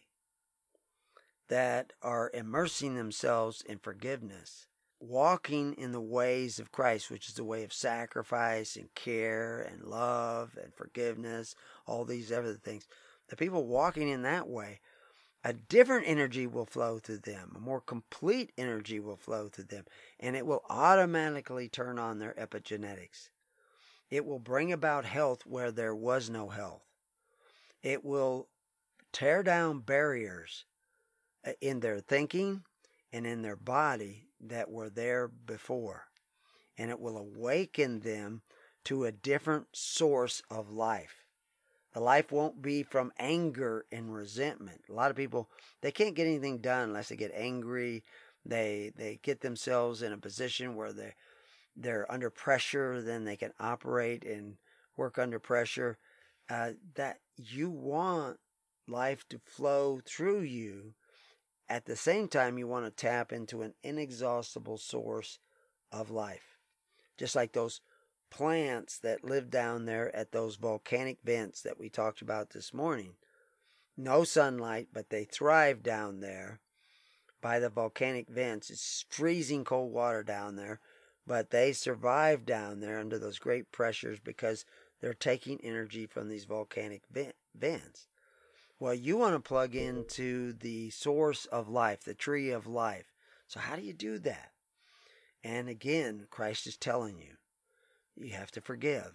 that are immersing themselves in forgiveness, walking in the ways of Christ, which is the way of sacrifice and care and love and forgiveness, all these other things. The people walking in that way, a different energy will flow through them, a more complete energy will flow through them, and it will automatically turn on their epigenetics. It will bring about health where there was no health. It will tear down barriers in their thinking and in their body that were there before. And it will awaken them to a different source of life. The life won't be from anger and resentment. A lot of people, they can't get anything done unless they get angry. They get themselves in a position where they're under pressure, then they can operate and work under pressure. That you want life to flow through you. At the same time, you want to tap into an inexhaustible source of life. Just like those plants that live down there at those volcanic vents that we talked about this morning. No sunlight, but they thrive down there by the volcanic vents. It's freezing cold water down there, but they survive down there under those great pressures because they're taking energy from these volcanic vents. Well, you want to plug into the source of life, the tree of life. So how do you do that? And again, Christ is telling you, you have to forgive.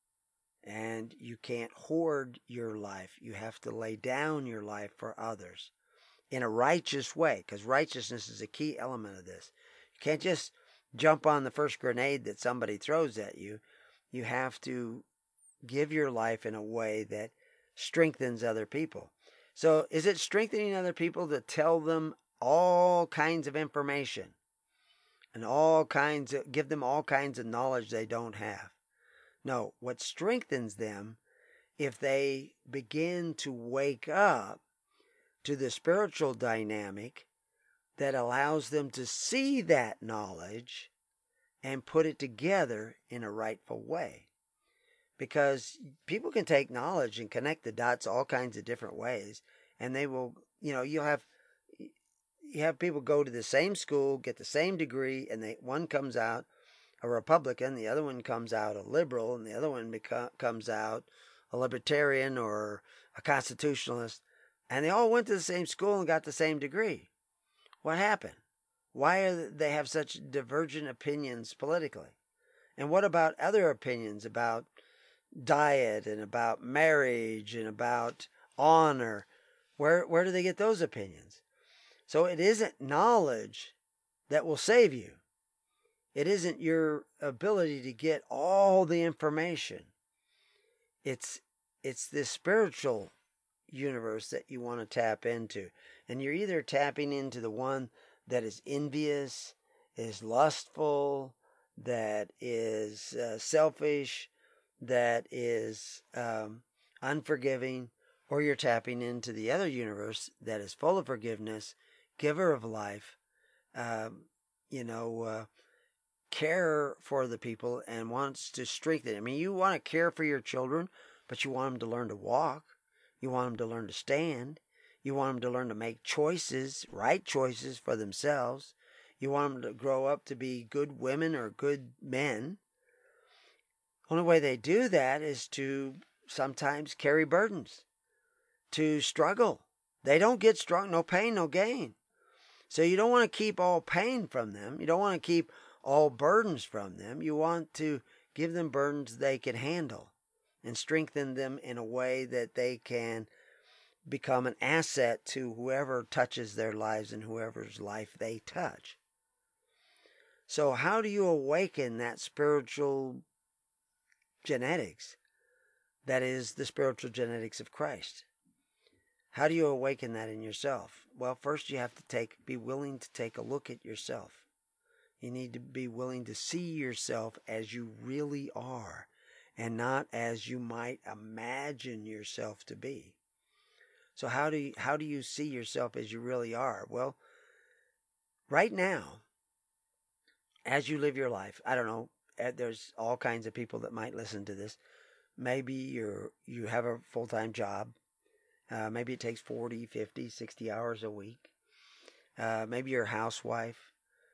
And you can't hoard your life. You have to lay down your life for others in a righteous way, because righteousness is a key element of this. You can't just jump on the first grenade that somebody throws at you. You have to give your life in a way that strengthens other people. So is it strengthening other people to tell them all kinds of information and give them all kinds of knowledge they don't have? No, what strengthens them, if they begin to wake up to the spiritual dynamic that allows them to see that knowledge and put it together in a rightful way. Because people can take knowledge and connect the dots all kinds of different ways, and they will, you have people go to the same school, get the same degree, and one comes out a Republican, the other one comes out a liberal, and the other one comes out a libertarian or a constitutionalist, and they all went to the same school and got the same degree. What happened? Why do they have such divergent opinions politically? And what about other opinions about diet and about marriage and about honor? Where do they get those opinions? So it isn't knowledge that will save you. It isn't your ability to get all the information. It's this spiritual universe that you want to tap into. And you're either tapping into the one that is envious, is lustful, that is selfish, that is unforgiving, or you're tapping into the other universe that is full of forgiveness, giver of life, care for the people and wants to strengthen. I mean, you want to care for your children, but you want them to learn to walk. You want them to learn to stand. You want them to learn to make choices, right choices for themselves. You want them to grow up to be good women or good men. Only way they do that is to sometimes carry burdens, to struggle. They don't get strong, no pain, no gain. So you don't want to keep all pain from them. You don't want to keep all burdens from them. You want to give them burdens they can handle and strengthen them in a way that they can become an asset to whoever touches their lives and whoever's life they touch. So how do you awaken that spiritual genetics that is the spiritual genetics of Christ? How do you awaken that in yourself? Well, first you have to be willing to take a look at yourself. You need to be willing to see yourself as you really are and not as you might imagine yourself to be. So how do you see yourself as you really are? Well, right now, as you live your life, I don't know, there's all kinds of people that might listen to this. Maybe you have a full-time job. Maybe it takes 40, 50, 60 hours a week. Maybe you're a housewife.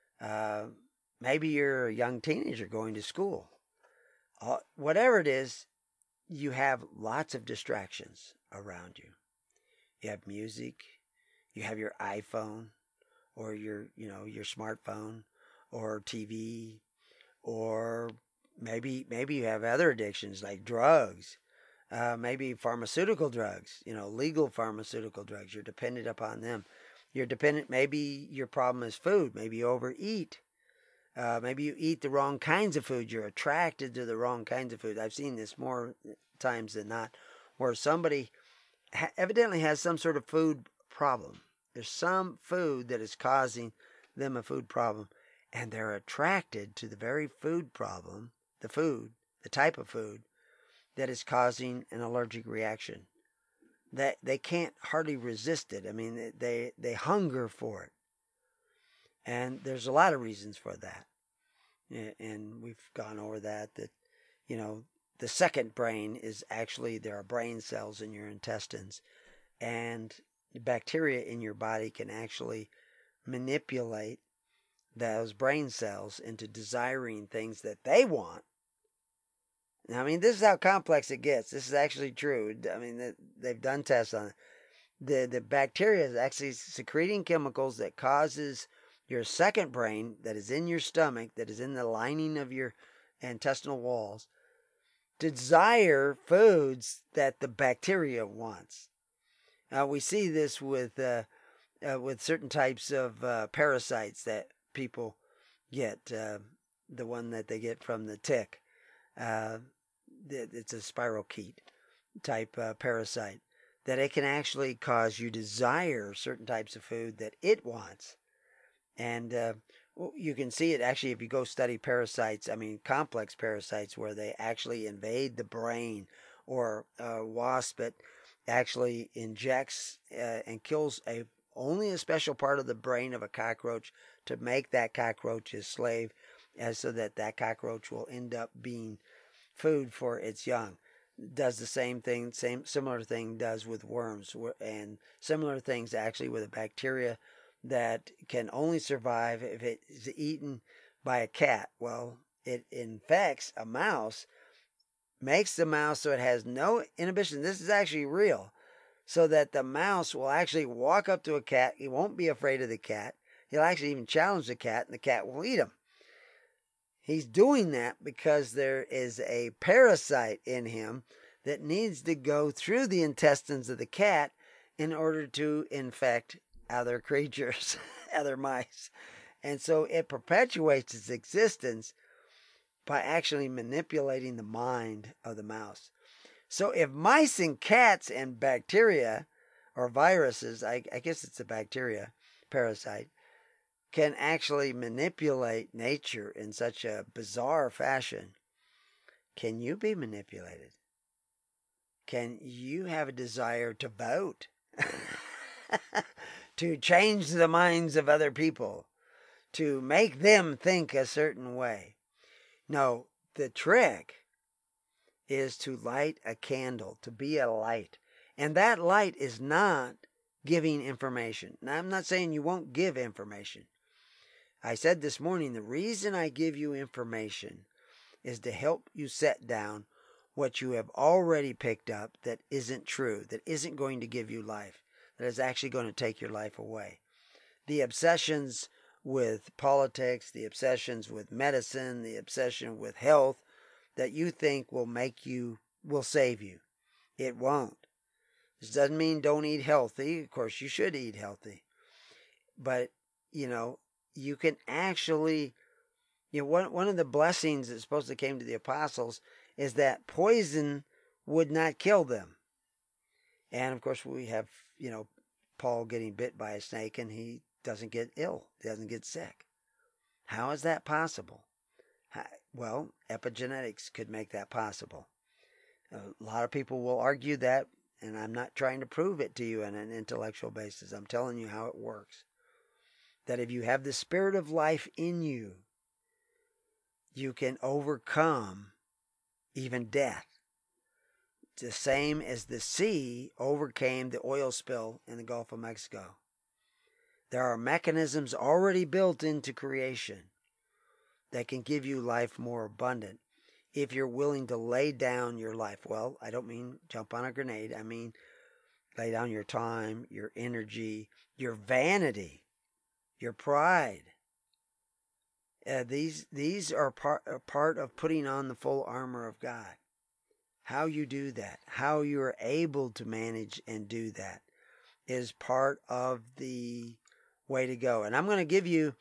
Maybe you're a young teenager going to school. Whatever it is, you have lots of distractions around you. You have music, you have your iPhone, or your smartphone, or TV, or maybe you have other addictions like drugs, maybe pharmaceutical drugs, legal pharmaceutical drugs. You're dependent upon them. You're dependent. Maybe your problem is food. Maybe you overeat. Maybe you eat the wrong kinds of food. You're attracted to the wrong kinds of food. I've seen this more times than not, where somebody evidently has some sort of food problem. There's some food that is causing them a food problem, and they're attracted to the very food problem, the type of food that is causing an allergic reaction. That they can't hardly resist it. I mean, they hunger for it. And there's a lot of reasons for that. And we've gone over that, the second brain is actually, there are brain cells in your intestines, and bacteria in your body can actually manipulate those brain cells into desiring things that they want. Now, I mean, this is how complex it gets. This is actually true. I mean, they've done tests on it. The bacteria is actually secreting chemicals that causes your second brain, that is in your stomach, that is in the lining of your intestinal walls, to desire foods that the bacteria wants. We see this with certain types of parasites that people get. The one that they get from the tick. It's a spirochete type parasite, that it can actually cause you desire certain types of food that it wants. And you can see it actually if you go study parasites, I mean complex parasites where they actually invade the brain, or a wasp that actually injects and kills only a special part of the brain of a cockroach to make that cockroach his slave, so that cockroach will end up being food for its young. Does the same thing, similar thing does with worms, and similar things actually with a bacteria that can only survive if it is eaten by a cat. Well, it infects a mouse, makes the mouse so it has no inhibition. This is actually real. So that the mouse will actually walk up to a cat. He won't be afraid of the cat. He'll actually even challenge the cat, and the cat will eat him. He's doing that because there is a parasite in him that needs to go through the intestines of the cat in order to infect other creatures, other mice. And so it perpetuates its existence by actually manipulating the mind of the mouse. So if mice and cats and bacteria or viruses, I guess it's a bacteria parasite, can actually manipulate nature in such a bizarre fashion, can you be manipulated? Can you have a desire to vote? To change the minds of other people? To make them think a certain way? No, the trick is to light a candle, to be a light. And that light is not giving information. Now, I'm not saying you won't give information. I said this morning, the reason I give you information is to help you set down what you have already picked up that isn't true, that isn't going to give you life, that is actually going to take your life away. The obsessions with politics, the obsessions with medicine, the obsession with health that you think will save you. It won't. This doesn't mean don't eat healthy. Of course, you should eat healthy. But, you can actually, one of the blessings that supposedly came to the apostles is that poison would not kill them. And of course, we have, Paul getting bit by a snake, and he doesn't get ill, he doesn't get sick. How is that possible? Well, epigenetics could make that possible. A lot of people will argue that, and I'm not trying to prove it to you on an intellectual basis. I'm telling you how it works. That if you have the spirit of life in you, you can overcome even death. It's the same as the sea overcame the oil spill in the Gulf of Mexico. There are mechanisms already built into creation that can give you life more abundant if you're willing to lay down your life. Well, I don't mean jump on a grenade. I mean lay down your time, your energy, your vanity, your pride. These are part of putting on the full armor of God. How you do that, how you are able to manage and do that, is part of the way to go. And I'm going to give you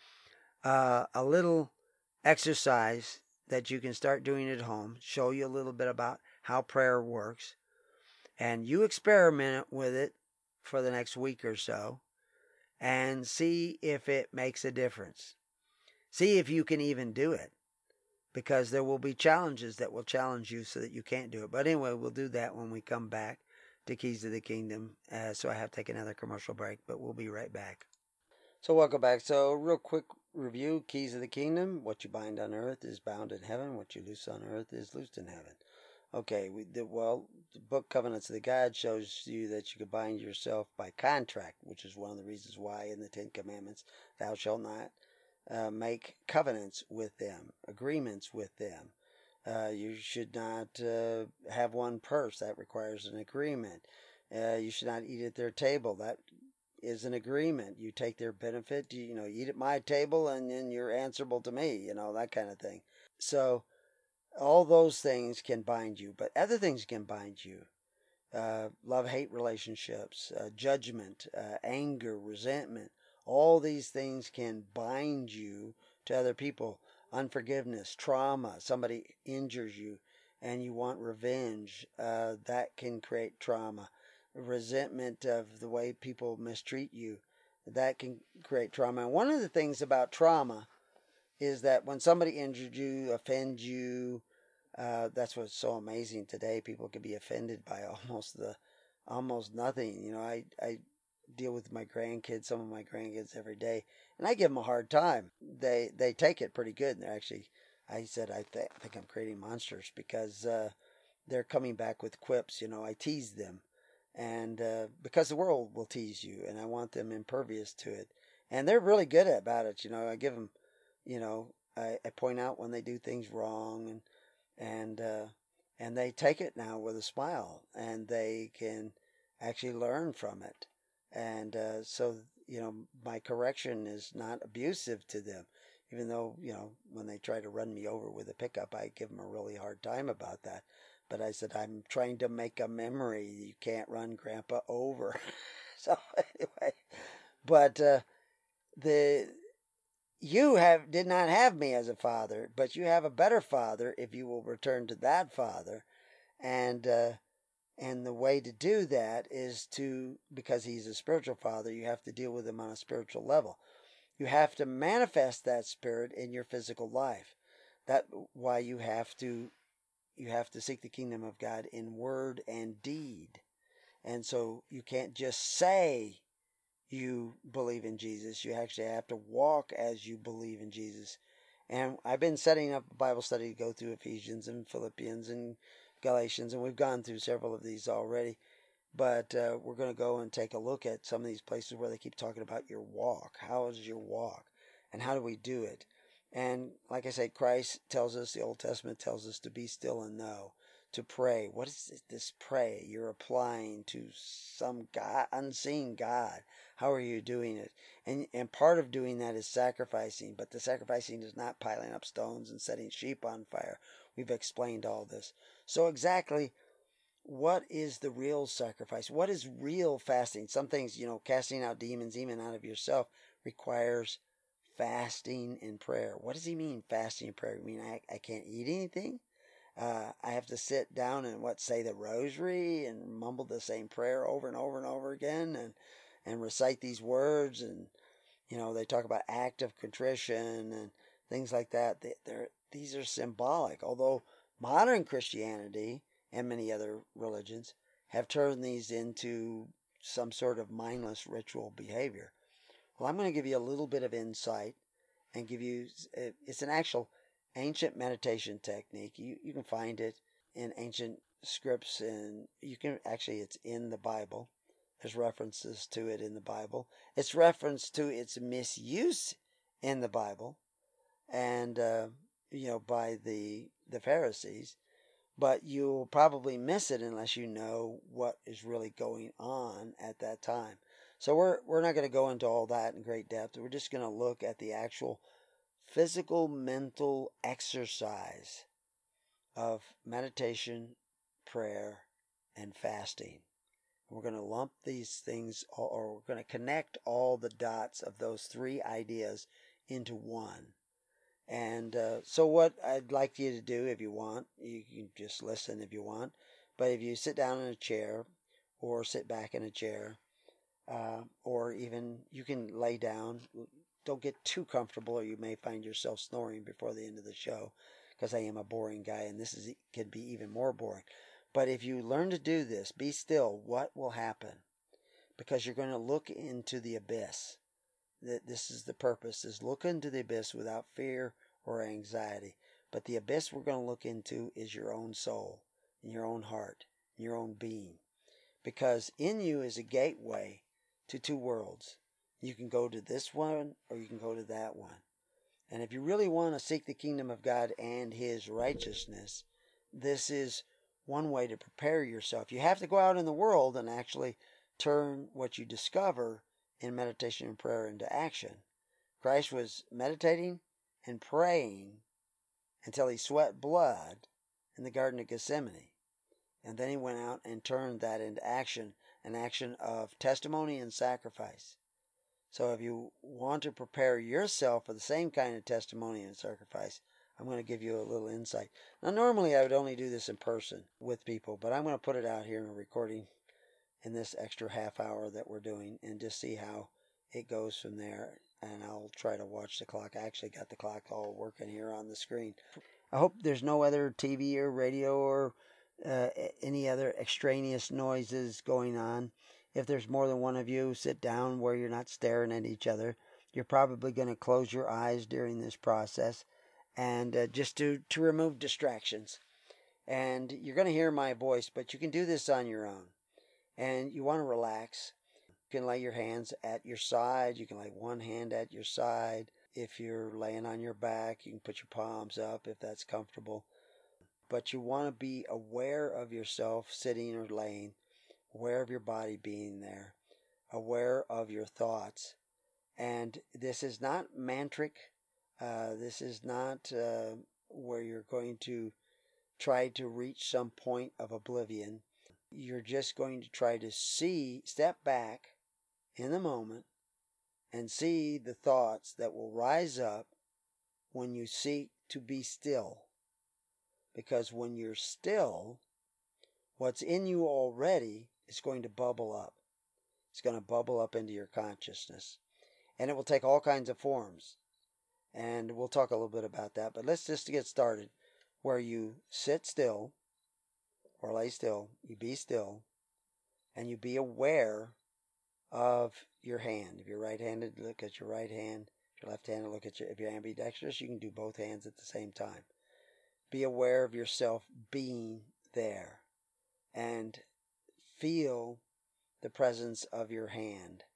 a little exercise that you can start doing at home, show you a little bit about how prayer works, and you experiment with it for the next week or so and see if it makes a difference. See if you can even do it, because there will be challenges that will challenge you so that you can't do it. But anyway, we'll do that when we come back to Keys to the Kingdom. So I have to take another commercial break, but we'll be right back. So welcome back. So real quick review, Keys of the Kingdom. What you bind on earth is bound in heaven. What you loose on earth is loosed in heaven. Okay, the book Covenants of the God shows you that you can bind yourself by contract, which is one of the reasons why in the Ten Commandments, thou shalt not make covenants with them, agreements with them. You should not have one purse. That requires an agreement. You should not eat at their table. That is an agreement. You take their benefit. You eat at my table, and then you're answerable to me. That kind of thing. So all those things can bind you, but other things can bind you. Love-hate relationships, judgment, anger, resentment. All these things can bind you to other people. Unforgiveness, trauma, somebody injures you and you want revenge. That can create trauma. Resentment of the way people mistreat you, that can create trauma. And one of the things about trauma is that when somebody injured you, offends you, that's what's so amazing today. People can be offended by almost nothing. I deal with my grandkids, some of my grandkids every day, and I give them a hard time. They take it pretty good. And they're actually, I said, I think I'm creating monsters because they're coming back with quips. I tease them, and because the world will tease you, and I want them impervious to it, and they're really good about it. I give them, I point out when they do things wrong, and they take it now with a smile, and they can actually learn from it. And so, my correction is not abusive to them, even though, when they try to run me over with a pickup, I give them a really hard time about that. But I said, I'm trying to make a memory. You can't run Grandpa over. So anyway, but you did not have me as a father, but you have a better father if you will return to that father. And the way to do that is because he's a spiritual father, you have to deal with him on a spiritual level. You have to manifest that spirit in your physical life. That's why you have to seek the kingdom of God in word and deed. And so you can't just say you believe in Jesus. You actually have to walk as you believe in Jesus. And I've been setting up a Bible study to go through Ephesians and Philippians and Galatians, and we've gone through several of these already. But we're going to go and take a look at some of these places where they keep talking about your walk. How is your walk? And how do we do it? And like I said, Christ tells us, the Old Testament tells us to be still and know, to pray. What is this pray? You're applying to some God, unseen God. How are you doing it? And part of doing that is sacrificing, but the sacrificing is not piling up stones and setting sheep on fire. We've explained all this. So exactly, what is the real sacrifice? What is real fasting? Some things, casting out demons, even out of yourself, requires fasting and prayer. What does he mean, fasting and prayer? You mean I can't eat anything? I have to sit down and say the rosary and mumble the same prayer over and over and over again and recite these words, and they talk about act of contrition and these are symbolic. Although modern Christianity and many other religions have turned these into some sort of mindless ritual behavior. Well, I'm going to give you a little bit of insight and give you, it's an actual ancient meditation technique. You can find it in ancient scripts, and you can actually, it's in the Bible. There's references to it in the Bible. It's reference to its misuse in the Bible, and by the Pharisees. But you'll probably miss it unless you know what is really going on at that time. So we're not going to go into all that in great depth. We're just going to look at the actual physical mental exercise of meditation, prayer, and fasting. We're going to lump these things, or we're going to connect all the dots of those three ideas into one. And so what I'd like you to do, if you want, you can just listen if you want, but if you sit down in a chair or sit back in a chair, or even you can lay down, don't get too comfortable or you may find yourself snoring before the end of the show, because I am a boring guy and this can be even more boring. But if you learn to do this, be still, what will happen? Because you're going to look into the abyss. This is the purpose, is look into the abyss without fear or anxiety. But the abyss we're going to look into is your own soul, and your own heart, and your own being. Because in you is a gateway to two worlds. You can go to this one or you can go to that one. And if you really want to seek the kingdom of God and His righteousness, this is one way to prepare yourself. You have to go out in the world and actually turn what you discover in meditation and prayer into action. Christ was meditating and praying until He sweat blood in the Garden of Gethsemane. And then He went out and turned that into action, an action of testimony and sacrifice. So if you want to prepare yourself for the same kind of testimony and sacrifice, I'm going to give you a little insight. Now, normally I would only do this in person with people, but I'm going to put it out here in a recording in this extra half hour that we're doing and just see how it goes from there. And I'll try to watch the clock. I actually got the clock all working here on the screen. I hope there's no other TV or radio or any other extraneous noises going on. If there's more than one of you, sit down where you're not staring at each other. You're probably going to close your eyes during this process, and just to remove distractions. And you're going to hear my voice, but you can do this on your own. And you want to relax. You can lay your hands at your side. You can lay one hand at your side. If you're laying on your back, you can put your palms up if that's comfortable. But you want to be aware of yourself sitting or laying, aware of your body being there, aware of your thoughts. And this is not mantric. This is not where you're going to try to reach some point of oblivion. You're just going to try to step back in the moment and see the thoughts that will rise up when you seek to be still. Because when you're still, what's in you already is going to bubble up. It's going to bubble up into your consciousness. And it will take all kinds of forms. And we'll talk a little bit about that. But let's just get started. Where you sit still, or lay still, you be still, and you be aware of your hand. If you're right-handed, look at your right hand. If you're left-handed, look at if you're ambidextrous, you can do both hands at the same time. Be aware of yourself being there and feel the presence of your hand.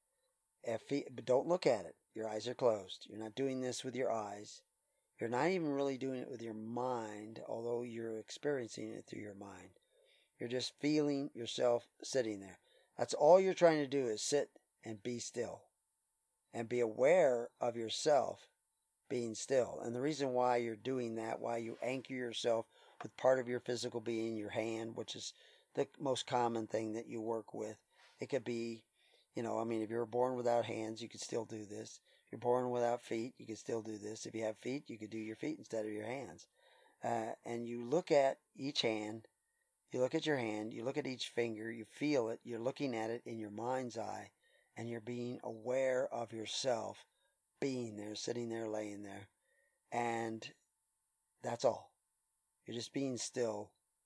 But don't look at it. Your eyes are closed. You're not doing this with your eyes. You're not even really doing it with your mind, although you're experiencing it through your mind. You're just feeling yourself sitting there. That's all you're trying to do, is sit and be still. And be aware of yourself being still. And the reason why you're doing that, why you anchor yourself with part of your physical being, your hand, which is the most common thing that you work with. It could be, if you're born without hands, you could still do this. If you're born without feet, you could still do this. If you have feet, you could do your feet instead of your hands. And you look at each hand, you look at your hand, you look at each finger, you feel it, you're looking at it in your mind's eye, and you're being aware of yourself being there, sitting there, laying there. And that's all. You're just being still,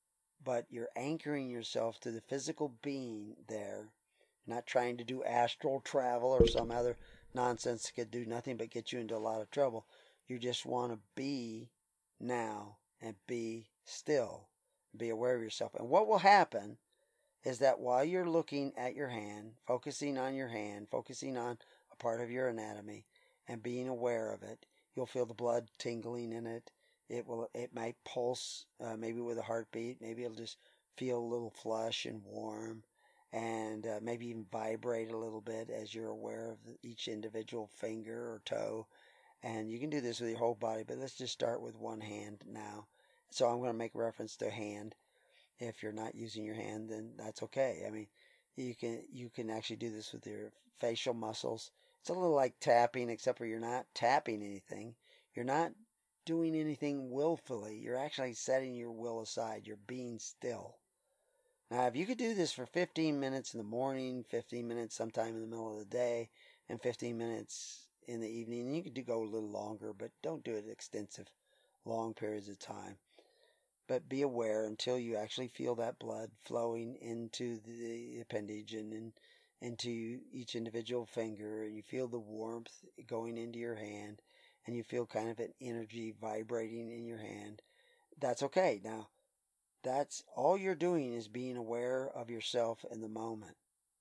but you're anchoring yourself to the physical being there, not trying to do astral travel or some other nonsense that could do nothing but get you into a lot of trouble. You just want to be now and be still, be aware of yourself. And what will happen is that while you're looking at your hand, focusing on your hand, focusing on a part of your anatomy and being aware of it, you'll feel the blood tingling in it. It might pulse, maybe with a heartbeat. Maybe it'll just feel a little flush and warm, and maybe even vibrate a little bit as you're aware of each individual finger or toe. And you can do this with your whole body, but let's just start with one hand now. So I'm going to make reference to hand. If you're not using your hand, then that's okay. I mean, you can actually do this with your facial muscles. It's a little like tapping, except for you're not tapping anything. You're not doing anything willfully. You're actually setting your will aside. You're being still. Now, if you could do this for 15 minutes in the morning, 15 minutes sometime in the middle of the day, and 15 minutes in the evening, and you could go a little longer, but don't do it extensive, long periods of time. But be aware until you actually feel that blood flowing into the appendage and into each individual finger, and you feel the warmth going into your hand, and you feel kind of an energy vibrating in your hand. That's okay. Now, that's all you're doing is being aware of yourself in the moment.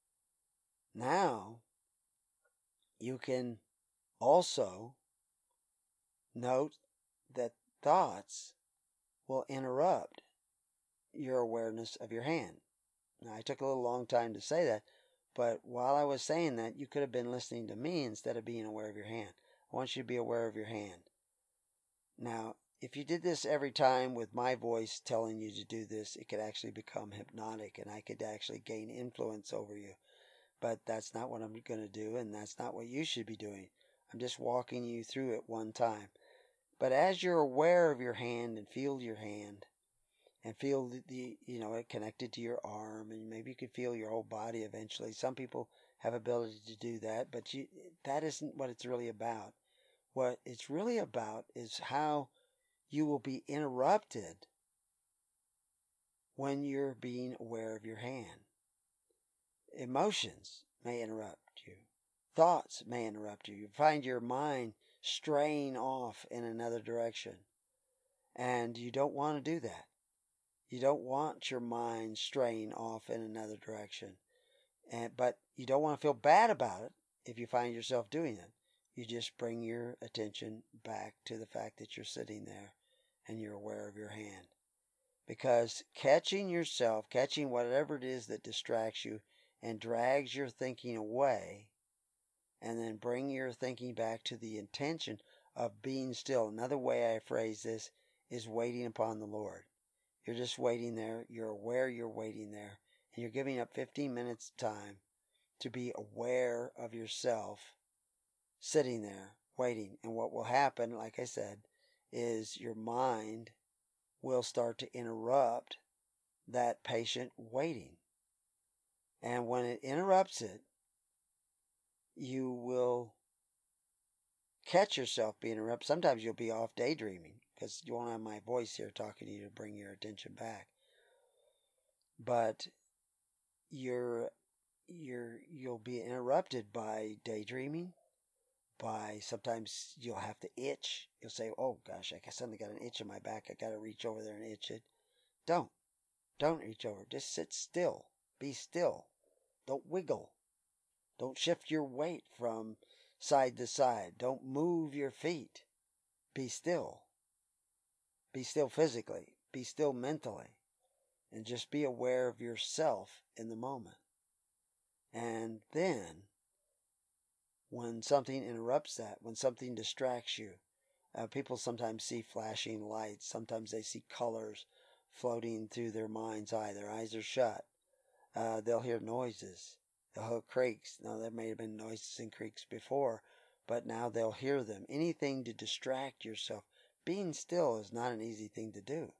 Now, you can also note that thoughts will interrupt your awareness of your hand. Now, I took a little long time to say that, but while I was saying that, you could have been listening to me instead of being aware of your hand. I want you to be aware of your hand. Now, if you did this every time with my voice telling you to do this, it could actually become hypnotic, and I could actually gain influence over you. But that's not what I'm going to do, and that's not what you should be doing. I'm just walking you through it one time. But as you're aware of your hand and feel your hand, and feel it connected to your arm, and maybe you could feel your whole body eventually. Some people have ability to do that, but that isn't what it's really about. What it's really about is how you will be interrupted when you're being aware of your hand. Emotions may interrupt you. Thoughts may interrupt you. You find your mind straying off in another direction. And you don't want to do that. You don't want your mind straying off in another direction. But you don't want to feel bad about it if you find yourself doing it. You just bring your attention back to the fact that you're sitting there and you're aware of your hand. Because catching yourself, catching whatever it is that distracts you and drags your thinking away, and then bring your thinking back to the intention of being still. Another way I phrase this is waiting upon the Lord. You're just waiting there. You're aware you're waiting there. And you're giving up 15 minutes time to be aware of yourself sitting there waiting. And what will happen, like I said, is your mind will start to interrupt that patient waiting. And when it interrupts it, you will catch yourself being interrupted. Sometimes you'll be off daydreaming because you won't have my voice here talking to you to bring your attention back. But you'll be interrupted by daydreaming. By sometimes you'll have to itch. You'll say, "Oh gosh, I suddenly got an itch in my back. I got to reach over there and itch it." Don't reach over. Just sit still. Be still. Don't wiggle. Don't shift your weight from side to side. Don't move your feet. Be still. Be still physically. Be still mentally. And just be aware of yourself in the moment. And then, when something interrupts that, when something distracts you, people sometimes see flashing lights. Sometimes they see colors floating through their mind's eye. Their eyes are shut. They'll hear noises. They'll hear creaks. Now, there may have been noises and creaks before, but now they'll hear them. Anything to distract yourself. Being still is not an easy thing to do.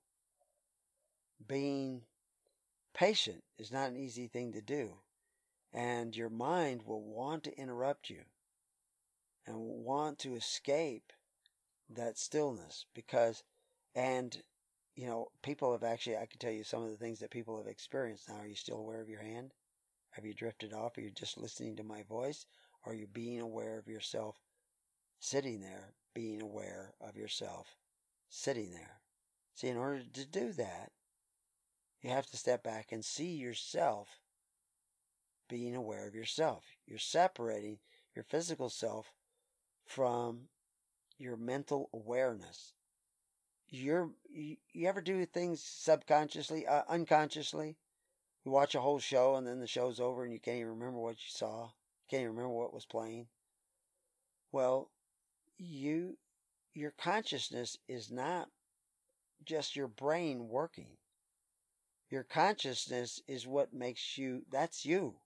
Being patient is not an easy thing to do. And your mind will want to interrupt you and will want to escape that stillness and people have actually, I can tell you some of the things that people have experienced. Now, are you still aware of your hand? Have you drifted off? Are you just listening to my voice? Or are you being aware of yourself sitting there, being aware of yourself sitting there? See, in order to do that, you have to step back and see yourself being aware of yourself. You're separating your physical self from your mental awareness. You ever do things subconsciously, unconsciously? You watch a whole show and then the show's over and you can't even remember what you saw. You can't even remember what was playing. Well, your consciousness is not just your brain working. Your consciousness is what makes you, that's you.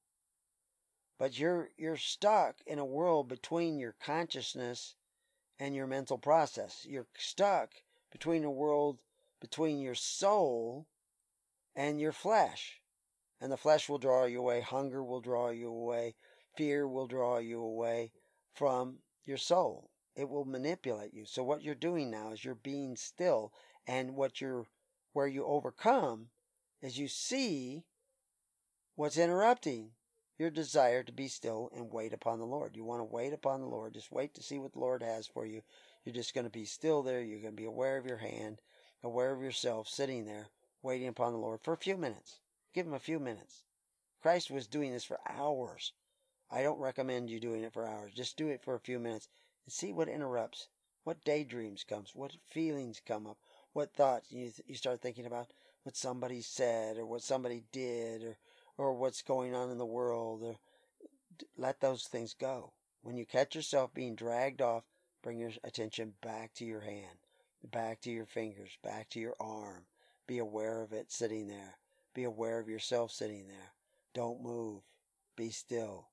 But you're stuck in a world between your consciousness and your mental process. You're stuck between a world between your soul and your flesh. And the flesh will draw you away. Hunger will draw you away. Fear will draw you away from your soul. It will manipulate you. So what you're doing now is you're being still. And where you overcome is you see what's interrupting your desire to be still and wait upon the Lord. You want to wait upon the Lord. Just wait to see what the Lord has for you. You're just going to be still there. You're going to be aware of your hand, aware of yourself, sitting there, waiting upon the Lord for a few minutes. Give him a few minutes. Christ was doing this for hours. I don't recommend you doing it for hours. Just do it for a few minutes and see what interrupts, what daydreams comes, what feelings come up, what thoughts you start thinking about what somebody said or what somebody did or what's going on in the world. Or let those things go. When you catch yourself being dragged off, bring your attention back to your hand, back to your fingers, back to your arm. Be aware of it sitting there. Be aware of yourself sitting there. Don't move. Be still.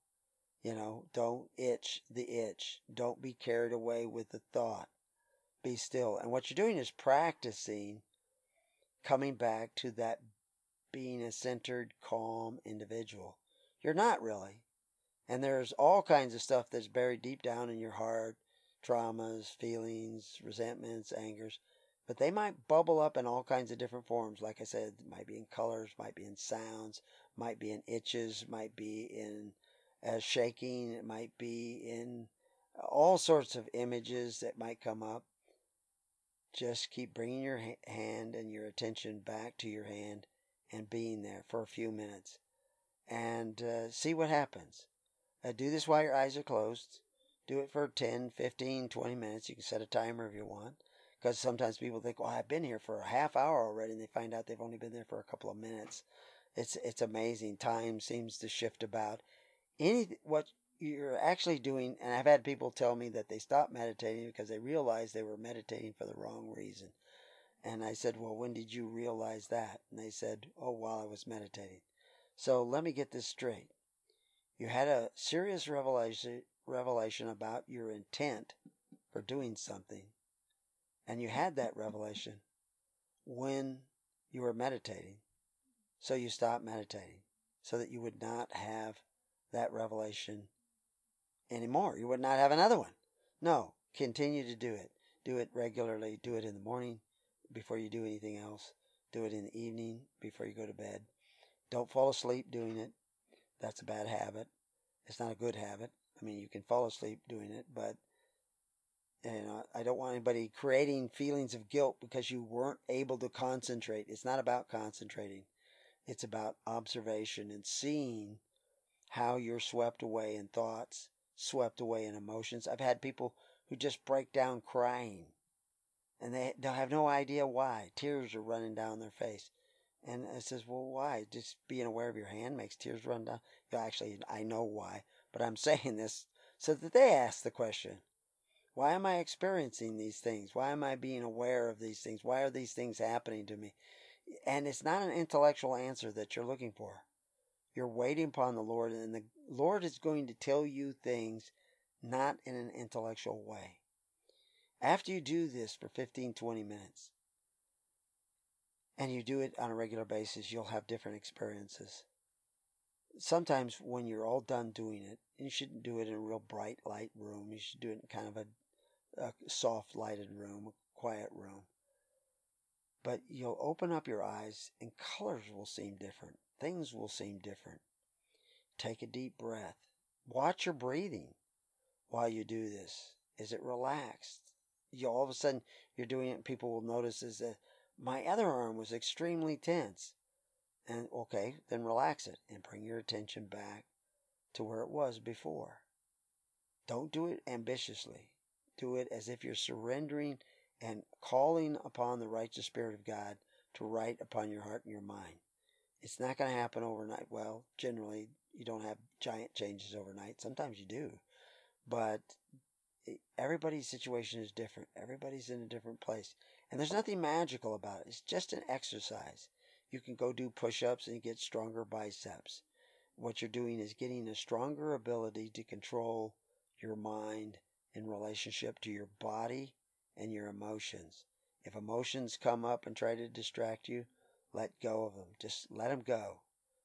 Don't itch the itch. Don't be carried away with the thought. Be still. And what you're doing is practicing coming back to that being a centered, calm individual. You're not really. And there's all kinds of stuff that's buried deep down in your heart, traumas, feelings, resentments, angers. But they might bubble up in all kinds of different forms. Like I said, it might be in colors, might be in sounds, might be in itches, might be in shaking, it might be in all sorts of images that might come up. Just keep bringing your hand and your attention back to your hand and being there for a few minutes. And see what happens. Do this while your eyes are closed. Do it for 10, 15, 20 minutes. You can set a timer if you want. Because sometimes people think, well, I've been here for a half hour already, and they find out they've only been there for a couple of minutes. It's amazing. Time seems to shift about. What you're actually doing, and I've had people tell me that they stopped meditating because they realized they were meditating for the wrong reason. And I said, well, when did you realize that? And they said, oh, while I was meditating. So let me get this straight. You had a serious revelation about your intent for doing something. And you had that revelation when you were meditating. So you stopped meditating so that you would not have that revelation anymore. You would not have another one. No, continue to do it. Do it regularly. Do it in the morning before you do anything else. Do it in the evening before you go to bed. Don't fall asleep doing it. That's a bad habit. It's not a good habit. I mean, you can fall asleep doing it, but I don't want anybody creating feelings of guilt because you weren't able to concentrate. It's not about concentrating. It's about observation and seeing how you're swept away in thoughts, swept away in emotions. I've had people who just break down crying, and they'll have no idea why. Tears are running down their face. And it says, well, why? Just being aware of your hand makes tears run down. Actually, I know why, but I'm saying this so that they ask the question, why am I experiencing these things? Why am I being aware of these things? Why are these things happening to me? And it's not an intellectual answer that you're looking for. You're waiting upon the Lord, and the Lord is going to tell you things not in an intellectual way. After you do this for 15, 20 minutes, and you do it on a regular basis, you'll have different experiences. Sometimes when you're all done doing it, you shouldn't do it in a real bright light room. You should do it in kind of a soft lighted room, a quiet room. But you'll open up your eyes and colors will seem different. Things will seem different. Take a deep breath. Watch your breathing while you do this. Is it relaxed? All of a sudden you're doing it and people will notice is that my other arm was extremely tense. And okay, then relax it and bring your attention back to where it was before. Don't do it ambitiously. Do it as if you're surrendering and calling upon the righteous Spirit of God to write upon your heart and your mind. It's not going to happen overnight. Well, generally, you don't have giant changes overnight. Sometimes you do. But everybody's situation is different. Everybody's in a different place. And there's nothing magical about it. It's just an exercise. You can go do push-ups and get stronger biceps. What you're doing is getting a stronger ability to control your mind in relationship to your body and your emotions. If emotions come up and try to distract you, let go of them. Just let them go.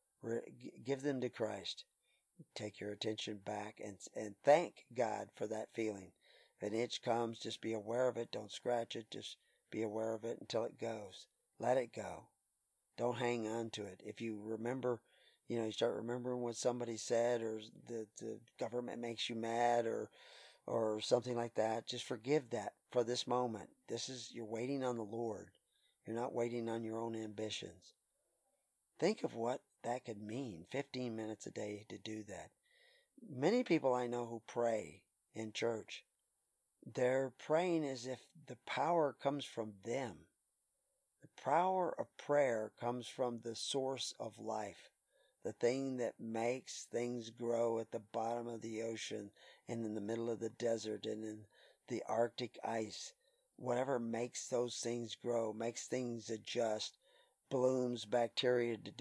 Give them to Christ. Take your attention back and thank God for that feeling. If an itch comes, just be aware of it. Don't scratch it. Just be aware of it until it goes. Let it go. Don't hang on to it. If you remember, you start remembering what somebody said, or the government makes you mad, or something like that, just forgive that for this moment. You're waiting on the Lord. You're not waiting on your own ambitions. Think of what that could mean, 15 minutes a day to do that. Many people I know who pray in church, they're praying as if the power comes from them. The power of prayer comes from the source of life, the thing that makes things grow at the bottom of the ocean and in the middle of the desert and in the Arctic ice. Whatever makes those things grow, makes things adjust, blooms bacteria to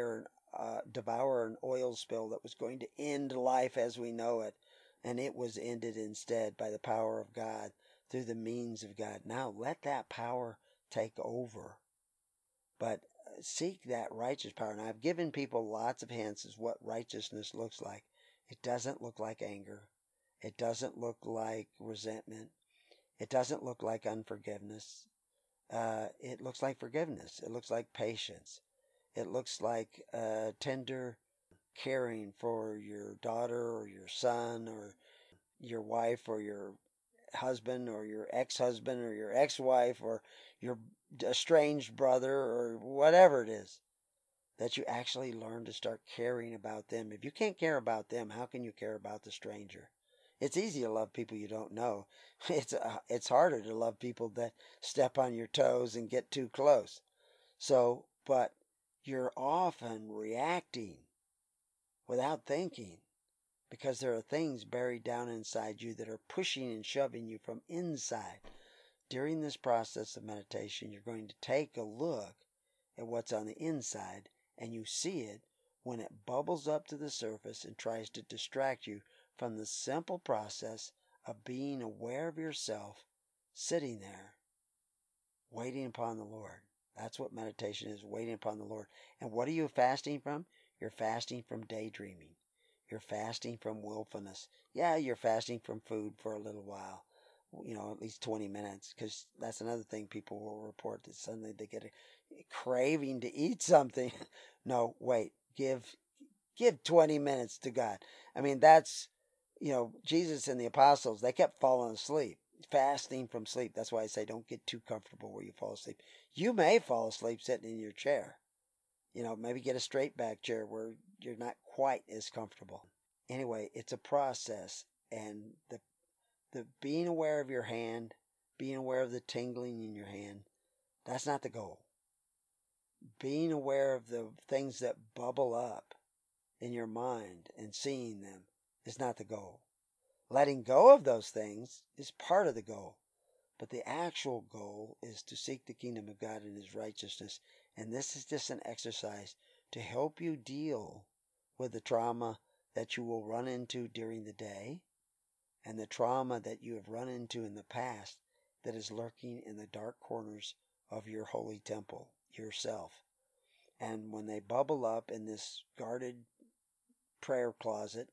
devour an oil spill that was going to end life as we know it. And it was ended instead by the power of God through the means of God. Now let that power take over. But seek that righteous power. And I've given people lots of hints as what righteousness looks like. It doesn't look like anger. It doesn't look like resentment. It doesn't look like unforgiveness. It looks like forgiveness. It looks like patience. It looks like tender caring for your daughter or your son or your wife or your husband or your ex-husband or your ex-wife or your estranged brother or whatever it is, that you actually learn to start caring about them. If you can't care about them, how can you care about the stranger? It's easy to love people you don't know. It's harder to love people that step on your toes and get too close. But you're often reacting without thinking because there are things buried down inside you that are pushing and shoving you from inside. During this process of meditation, you're going to take a look at what's on the inside, and you see it when it bubbles up to the surface and tries to distract you from the simple process of being aware of yourself, sitting there, waiting upon the Lord. That's what meditation is, waiting upon the Lord. And what are you fasting from? You're fasting from daydreaming. You're fasting from willfulness. Yeah, you're fasting from food for a little while, at least 20 minutes, because that's another thing people will report, that suddenly they get a craving to eat something. No, wait, give 20 minutes to God. I mean, that's, Jesus and the apostles, they kept falling asleep, fasting from sleep. That's why I say don't get too comfortable where you fall asleep. You may fall asleep sitting in your chair. Maybe get a straight back chair where you're not quite as comfortable. Anyway, it's a process, and the being aware of your hand, being aware of the tingling in your hand, that's not the goal. Being aware of the things that bubble up in your mind and seeing them is not the goal. Letting go of those things is part of the goal. But the actual goal is to seek the kingdom of God and His righteousness. And this is just an exercise to help you deal with the trauma that you will run into during the day and the trauma that you have run into in the past that is lurking in the dark corners of your holy temple, yourself. And when they bubble up in this guarded prayer closet,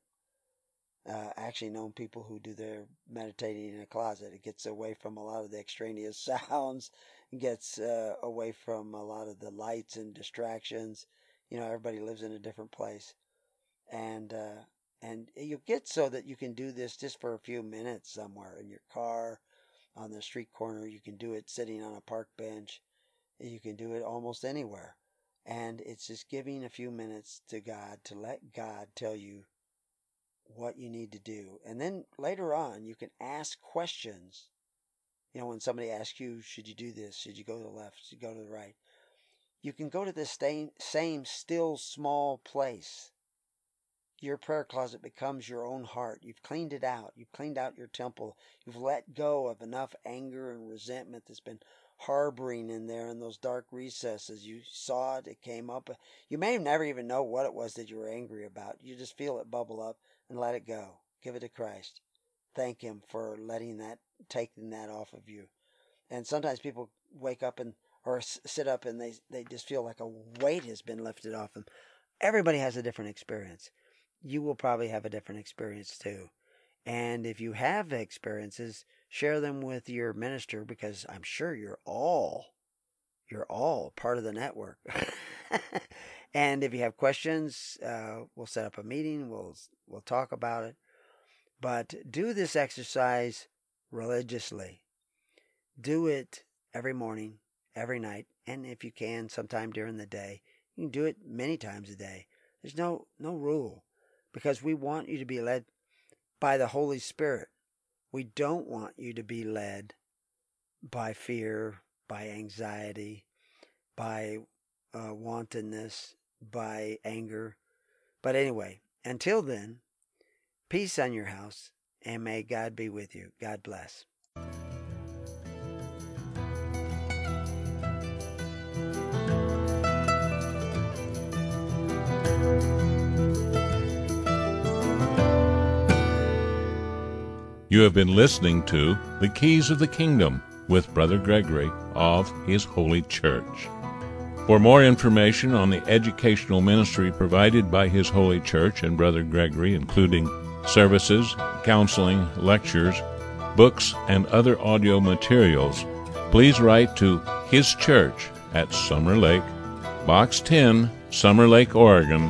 actually known people who do their meditating in a closet. It gets away from a lot of the extraneous sounds, gets away from a lot of the lights and distractions. Everybody lives in a different place, and you get so that you can do this just for a few minutes somewhere in your car, on the street corner. You can do it sitting on a park bench. You can do it almost anywhere. And it's just giving a few minutes to God, to let God tell you what you need to do. And then later on, you can ask questions. When somebody asks you, should you do this? Should you go to the left? Should you go to the right? You can go to the same still small place. Your prayer closet becomes your own heart. You've cleaned it out. You've cleaned out your temple. You've let go of enough anger and resentment that's been harboring in there in those dark recesses. You saw it. It came up. You may never even know what it was that you were angry about. You just feel it bubble up and let it go. Give it to Christ. Thank Him for taking that off of you. And sometimes people wake up or sit up and they just feel like a weight has been lifted off them. Everybody has a different experience. You will probably have a different experience too. And if you have experiences, share them with your minister, because I'm sure you're all part of the network. And if you have questions, we'll set up a meeting. We'll talk about it. But do this exercise religiously. Do it every morning, every night, and if you can, sometime during the day. You can do it many times a day. There's no rule, because we want you to be led by the Holy Spirit. We don't want you to be led by fear, by anxiety, by wantonness, by anger. But anyway, until then, peace on your house, and may God be with you. God bless. You have been listening to The Keys of the Kingdom with Brother Gregory of His Holy Church. For more information on the educational ministry provided by His Holy Church and Brother Gregory, including services, counseling, lectures, books, and other audio materials, please write to His Church at Summer Lake, Box 10, Summer Lake, Oregon,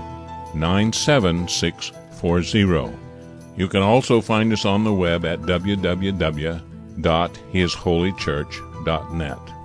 97640. You can also find us on the web at www.hisholychurch.net.